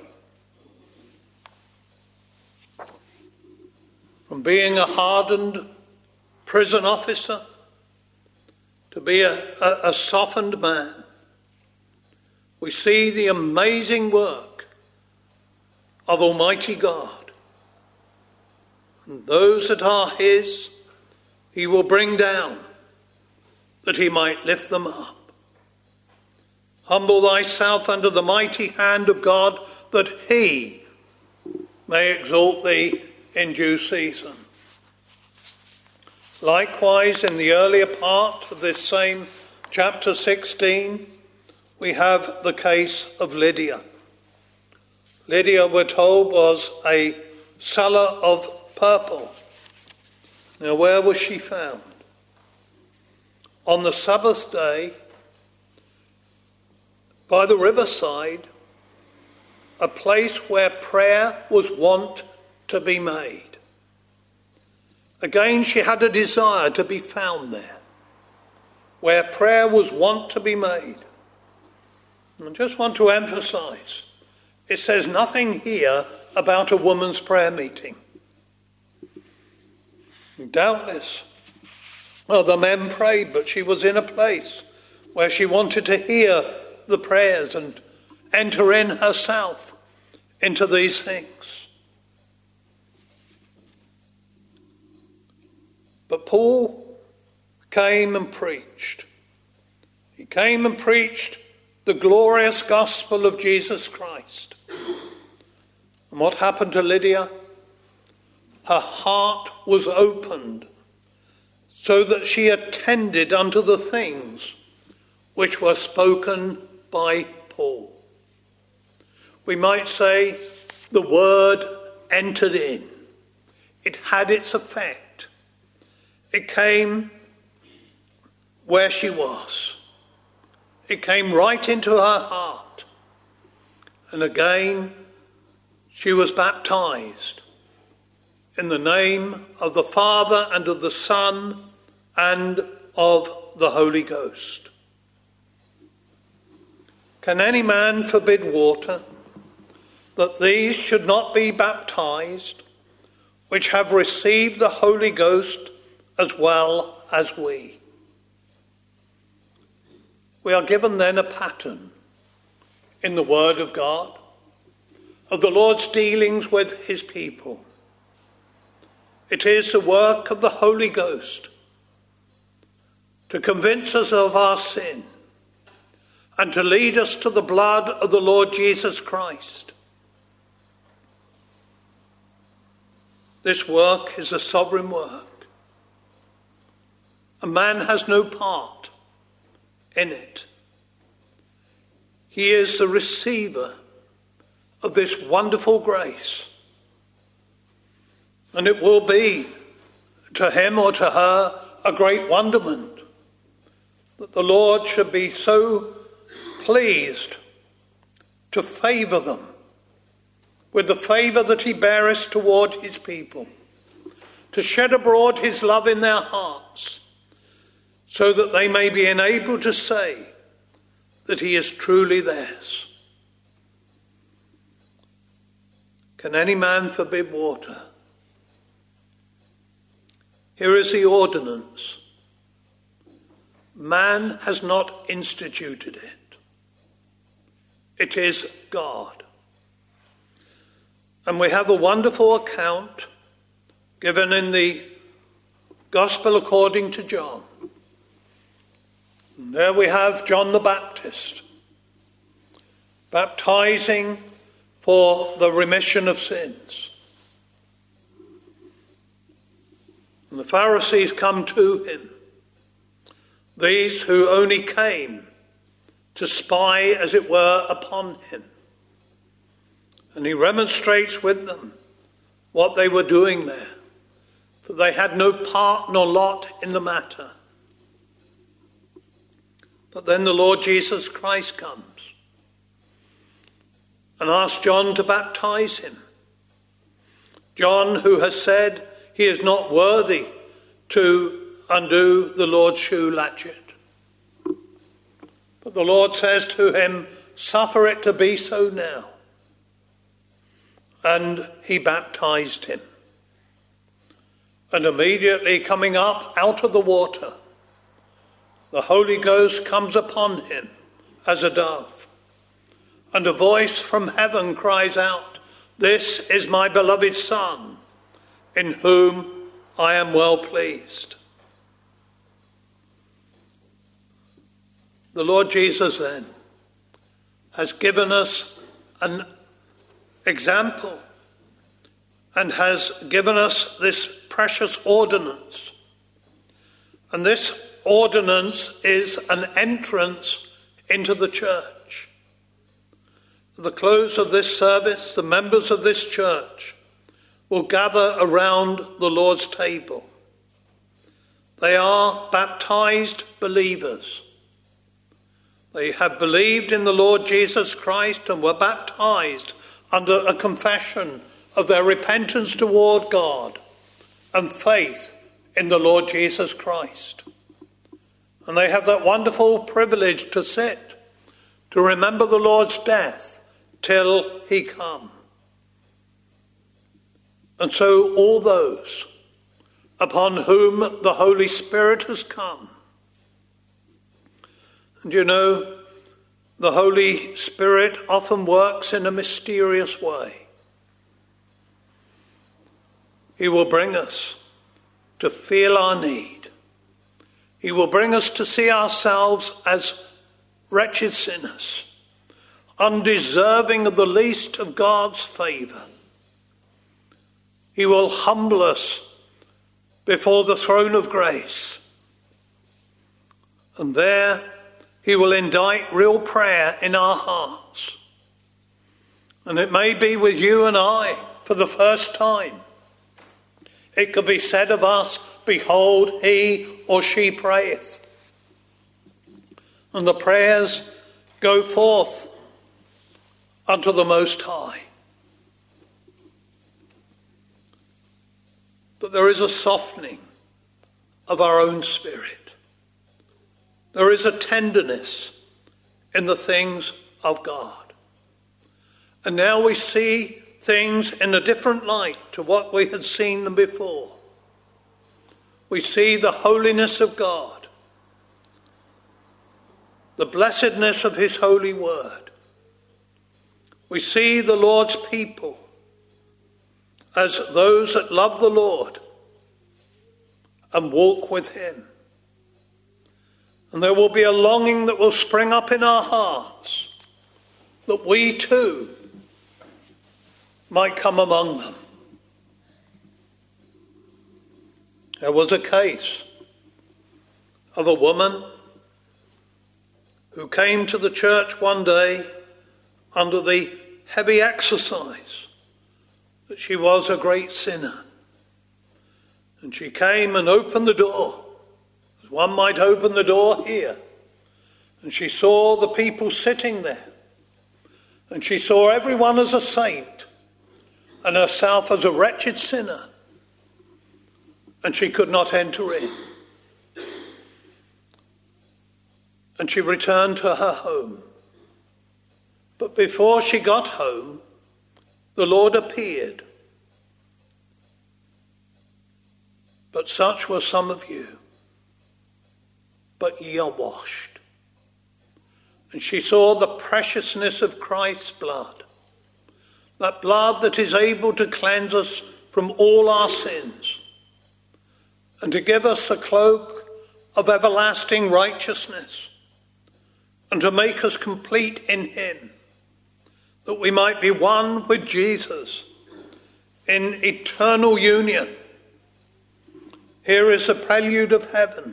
From being a hardened prison officer to be a, a, a softened man, we see the amazing work of Almighty God. And those that are his, he will bring down, that he might lift them up. Humble thyself under the mighty hand of God, that he may exalt thee in due season. Likewise, in the earlier part of this same chapter sixteen, we have the case of Lydia. Lydia, we're told, was a seller of purple. Now, where was she found? On the Sabbath day, by the riverside, a place where prayer was wont to be made. Again, she had a desire to be found there, where prayer was wont to be made. I just want to emphasize, it says nothing here about a woman's prayer meeting. Doubtless, well, the men prayed, but she was in a place where she wanted to hear the prayers and enter in herself into these things. But Paul came and preached. He came and preached the glorious gospel of Jesus Christ. And what happened to Lydia? Her heart was opened so that she attended unto the things which were spoken by Paul. We might say the word entered in. It had its effect. It came where she was. It came right into her heart. And again, she was baptized in the name of the Father and of the Son and of the Holy Ghost. Can any man forbid water, that these should not be baptized, which have received the Holy Ghost as well as we? We are given then a pattern in the Word of God of the Lord's dealings with his people. It is the work of the Holy Ghost to convince us of our sin and to lead us to the blood of the Lord Jesus Christ. This work is a sovereign work. A man has no part in it. He is the receiver of this wonderful grace. And it will be to him or to her a great wonderment that the Lord should be so pleased to favour them with the favour that he beareth toward his people, to shed abroad his love in their hearts, so that they may be enabled to say that he is truly theirs. Can any man forbid water? Here is the ordinance. Man has not instituted it. It is God. And we have a wonderful account given in the Gospel according to John. And there we have John the Baptist baptizing for the remission of sins. And the Pharisees come to him, these who only came to spy, as it were, upon him. And he remonstrates with them what they were doing there, for they had no part nor lot in the matter. But then the Lord Jesus Christ comes and asks John to baptize him. John, who has said he is not worthy to undo the Lord's shoe latchet. But the Lord says to him, suffer it to be so now. And he baptized him. And immediately coming up out of the water, the Holy Ghost comes upon him as a dove. And a voice from heaven cries out, this is my beloved Son, in whom I am well pleased. The Lord Jesus then has given us an example and has given us this precious ordinance. And this ordinance is an entrance into the church. At the close of this service, the members of this church will gather around the Lord's table. They are baptized believers. They have believed in the Lord Jesus Christ and were baptized under a confession of their repentance toward God and faith in the Lord Jesus Christ. And they have that wonderful privilege to sit, to remember the Lord's death till he come. And so all those upon whom the Holy Spirit has come. And you know, the Holy Spirit often works in a mysterious way. He will bring us to feel our need. He will bring us to see ourselves as wretched sinners, undeserving of the least of God's favour. He will humble us before the throne of grace. And there he will indite real prayer in our hearts. And it may be with you and I for the first time. It could be said of us, behold, he or she prayeth. And the prayers go forth unto the Most High. But there is a softening of our own spirit. There is a tenderness in the things of God. And now we see things in a different light to what we had seen them before. We see the holiness of God, the blessedness of his holy word. We see the Lord's people as those that love the Lord and walk with him. And there will be a longing that will spring up in our hearts that we too might come among them. There was a case of a woman who came to the church one day under the heavy exercise that she was a great sinner. And she came and opened the door, as one might open the door here. And she saw the people sitting there. And she saw everyone as a saint and herself as a wretched sinner. And she could not enter in. And she returned to her home. But before she got home, the Lord appeared. But such were some of you. But ye are washed. And she saw the preciousness of Christ's blood. That blood that is able to cleanse us from all our sins. And to give us the cloak of everlasting righteousness. And to make us complete in him. That we might be one with Jesus in eternal union. Here is the prelude of heaven.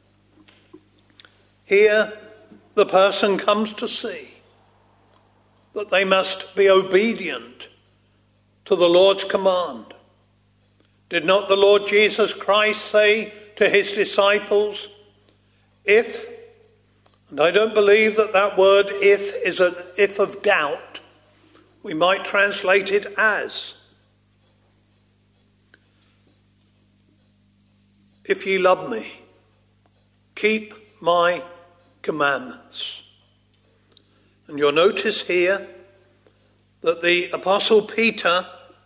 Here the person comes to see that they must be obedient to the Lord's command. Did not the Lord Jesus Christ say to his disciples, if, and I don't believe that that word if is an if of doubt, we might translate it as, if ye love me, keep my commandments. And you'll notice here that the Apostle Peter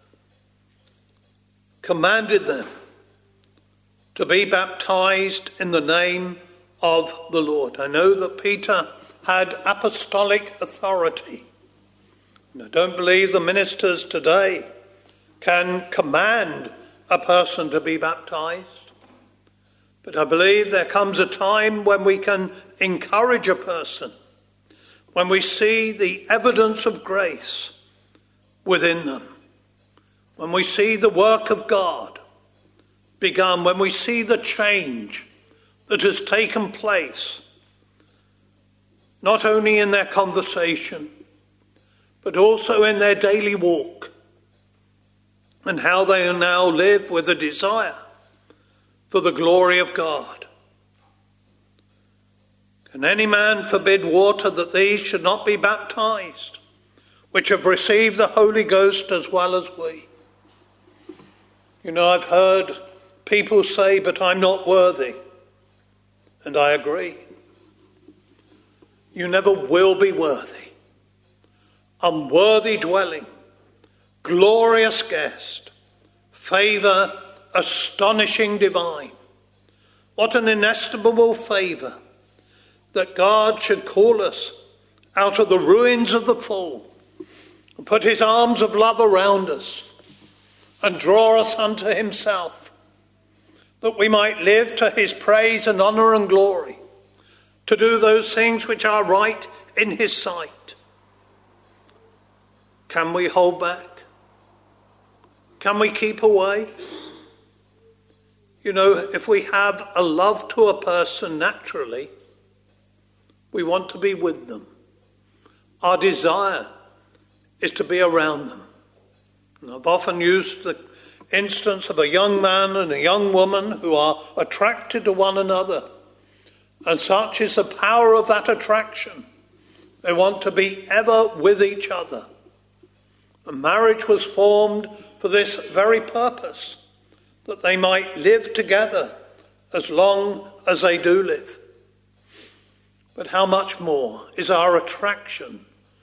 commanded them to be baptized in the name of the Lord. I know that Peter had apostolic authority. And I don't believe the ministers today can command a person to be baptized. But I believe there comes a time when we can encourage a person, when we see the evidence of grace within them, when we see the work of God begun, when we see the change that has taken place, not only in their conversation, but also in their daily walk, and how they now live with a desire for the glory of God. Can any man forbid water that these should not be baptized, which have received the Holy Ghost as well as we? You know, I've heard people say, but I'm not worthy. And I agree. You never will be worthy. Unworthy dwelling, glorious guest, favour astonishing divine. What an inestimable favour that God should call us out of the ruins of the fall and put his arms of love around us and draw us unto himself, that we might live to his praise and honour and glory, to do those things which are right in his sight. Can we hold back? Can we keep away? You know, if we have a love to a person naturally, we want to be with them. Our desire is to be around them. And I've often used the instance of a young man and a young woman who are attracted to one another. And such is the power of that attraction. They want to be ever with each other. And marriage was formed for this very purpose, that they might live together as long as they do live. But how much more is our attraction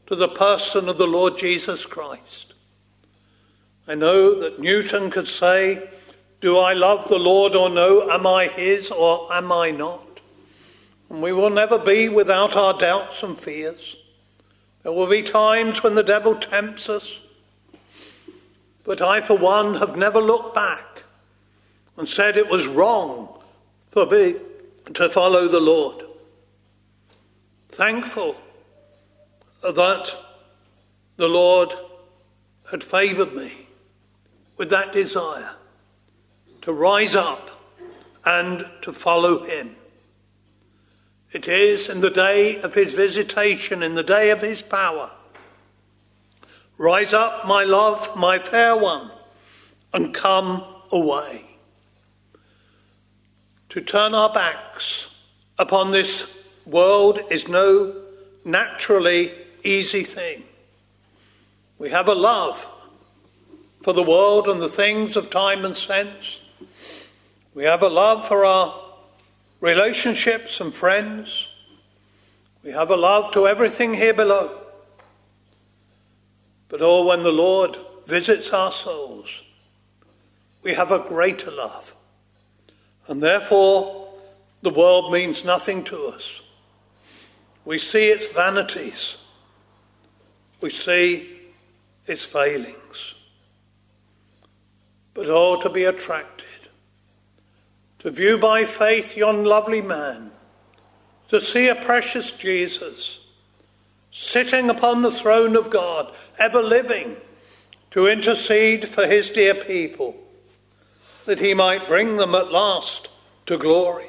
to the person of the Lord Jesus Christ. I know that Newton could say, do I love the Lord or no? Am I his or am I not? And we will never be without our doubts and fears. There will be times when the devil tempts us. But I, for one, have never looked back and said it was wrong for me to follow the Lord. Thankful that the Lord had favoured me with that desire to rise up and to follow him. It is in the day of his visitation, in the day of his power. Rise up, my love, my fair one, and come away. To turn our backs upon this world is no naturally easy thing. We have a love for the world and the things of time and sense. We have a love for our relationships and friends. We have a love to everything here below. But oh, when the Lord visits our souls, we have a greater love. And therefore, the world means nothing to us. We see its vanities. We see its failings. But oh, to be attracted, to view by faith yon lovely man, to see a precious Jesus sitting upon the throne of God, ever living, to intercede for his dear people, that he might bring them at last to glory.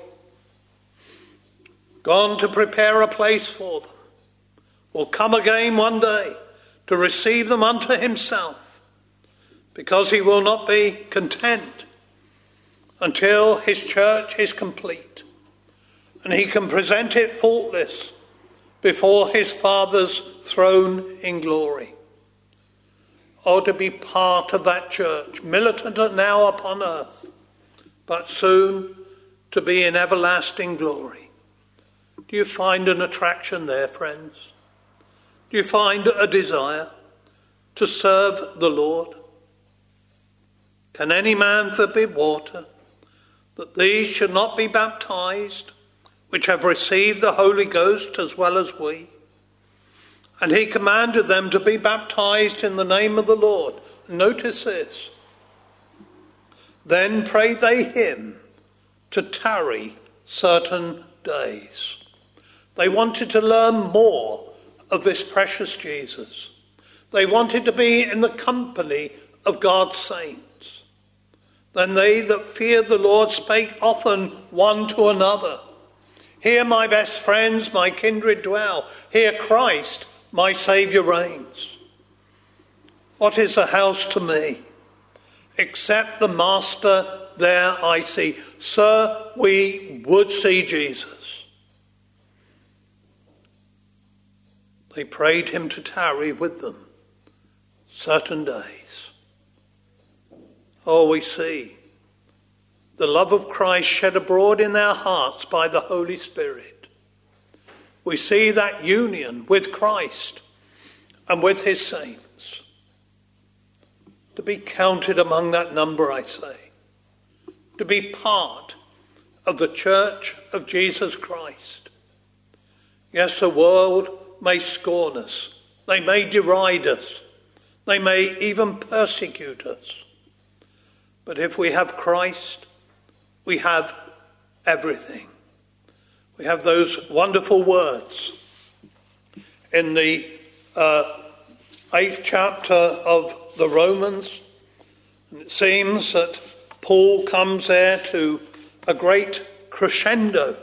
Gone to prepare a place for them, will come again one day to receive them unto himself, because he will not be content until his church is complete and he can present it faultless before his Father's throne in glory. Oh, to be part of that church, militant now upon earth, but soon to be in everlasting glory. Do you find an attraction there, friends? Do you find a desire to serve the Lord? Can any man forbid water, that these should not be baptized, which have received the Holy Ghost as well as we? And he commanded them to be baptized in the name of the Lord. Notice this. Then prayed they him to tarry certain days. They wanted to learn more of this precious Jesus. They wanted to be in the company of God's saints. Then they that feared the Lord spake often one to another, here my best friends, my kindred dwell. Here Christ, my Saviour, reigns. What is a house to me, except the Master there I see? Sir, we would see Jesus. They prayed him to tarry with them certain days. Oh, we see the love of Christ shed abroad in their hearts by the Holy Spirit. We see that union with Christ and with his saints. To be counted among that number, I say. To be part of the church of Jesus Christ. Yes, the world may scorn us. They may deride us. They may even persecute us. But if we have Christ, we have everything. We have those wonderful words in the uh, eighth chapter of the Romans. And it seems that Paul comes there to a great crescendo.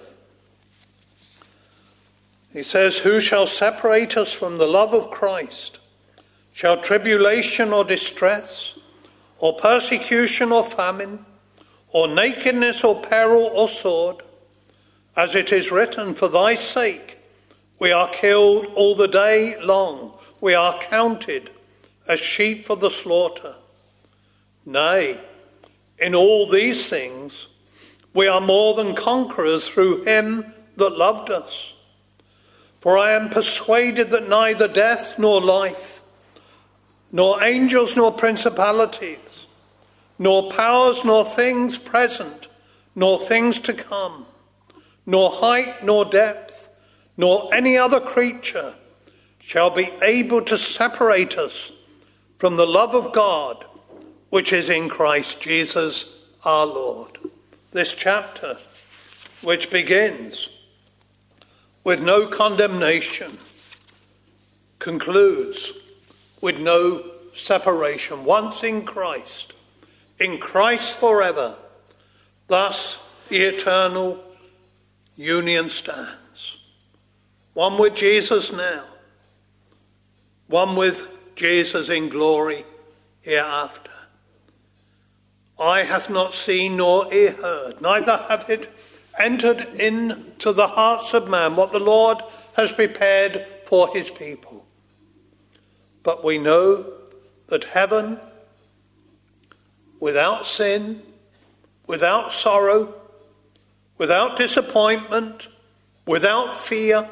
He says, who shall separate us from the love of Christ? Shall tribulation or distress, or persecution or famine, or nakedness, or peril, or sword? As it is written, for thy sake we are killed all the day long. We are counted as sheep for the slaughter. Nay, in all these things we are more than conquerors through him that loved us. For I am persuaded that neither death nor life, nor angels nor principalities, nor powers nor things present, nor things to come, nor height nor depth, nor any other creature shall be able to separate us from the love of God, which is in Christ Jesus our Lord. This chapter, which begins with no condemnation, concludes with no separation. Once in Christ, in Christ forever, thus the eternal union stands. One with Jesus now, one with Jesus in glory hereafter. Eye hath not seen nor ear heard, neither hath it entered into the hearts of man what the Lord has prepared for his people. But we know that heaven, without sin, without sorrow, without disappointment, without fear,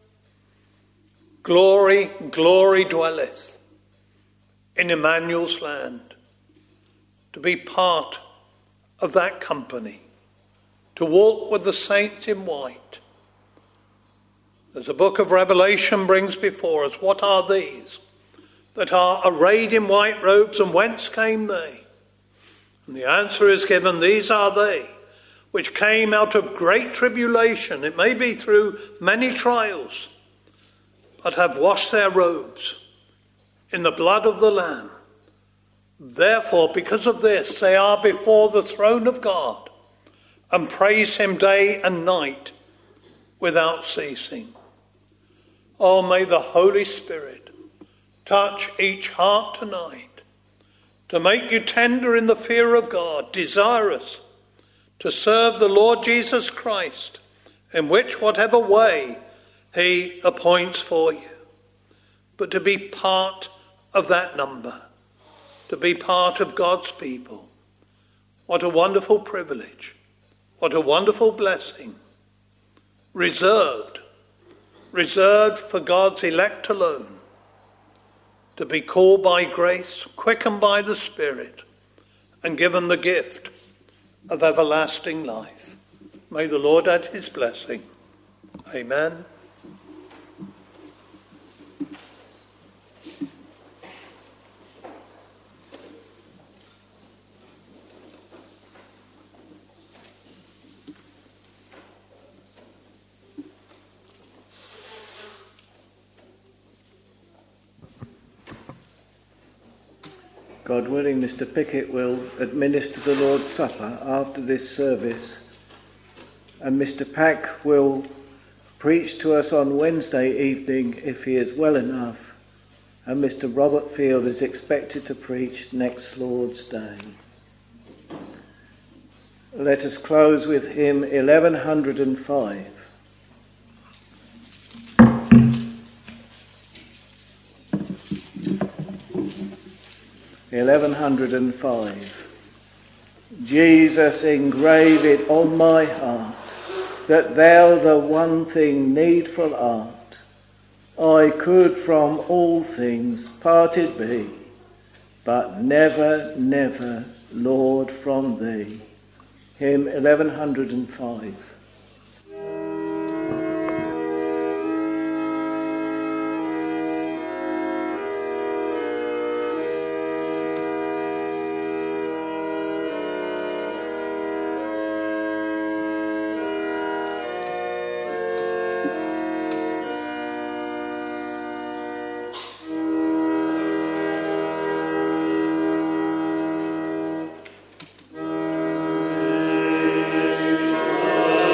glory, glory dwelleth in Emmanuel's land. To be part of that company, to walk with the saints in white. As the book of Revelation brings before us, what are these that are arrayed in white robes, and whence came they? And the answer is given, these are they which came out of great tribulation, it may be through many trials, but have washed their robes in the blood of the Lamb. Therefore, because of this, they are before the throne of God, and praise him day and night without ceasing. Oh, may the Holy Spirit touch each heart tonight to make you tender in the fear of God, desirous to serve the Lord Jesus Christ, in which whatever way he appoints for you, but to be part of that number, to be part of God's people. What a wonderful privilege. What a wonderful blessing. Reserved, reserved for God's elect alone, to be called by grace, quickened by the Spirit, and given the gift of everlasting life. May the Lord add his blessing. Amen. God willing, Mister Pickett will administer the Lord's Supper after this service, and Mister Pack will preach to us on Wednesday evening if he is well enough, and Mister Robert Field is expected to preach next Lord's Day. Let us close with hymn eleven oh five. eleven oh five. Jesus, engrave it on my heart, that thou the one thing needful art. I could from all things parted be, but never, never, Lord, from thee. Hymn eleven oh five. Amen.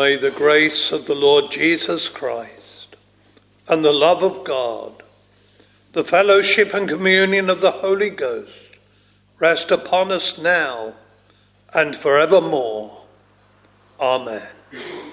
may the grace of the Lord Jesus Christ and the love of God, the fellowship and communion of the Holy Ghost rest upon us now and forevermore. Amen.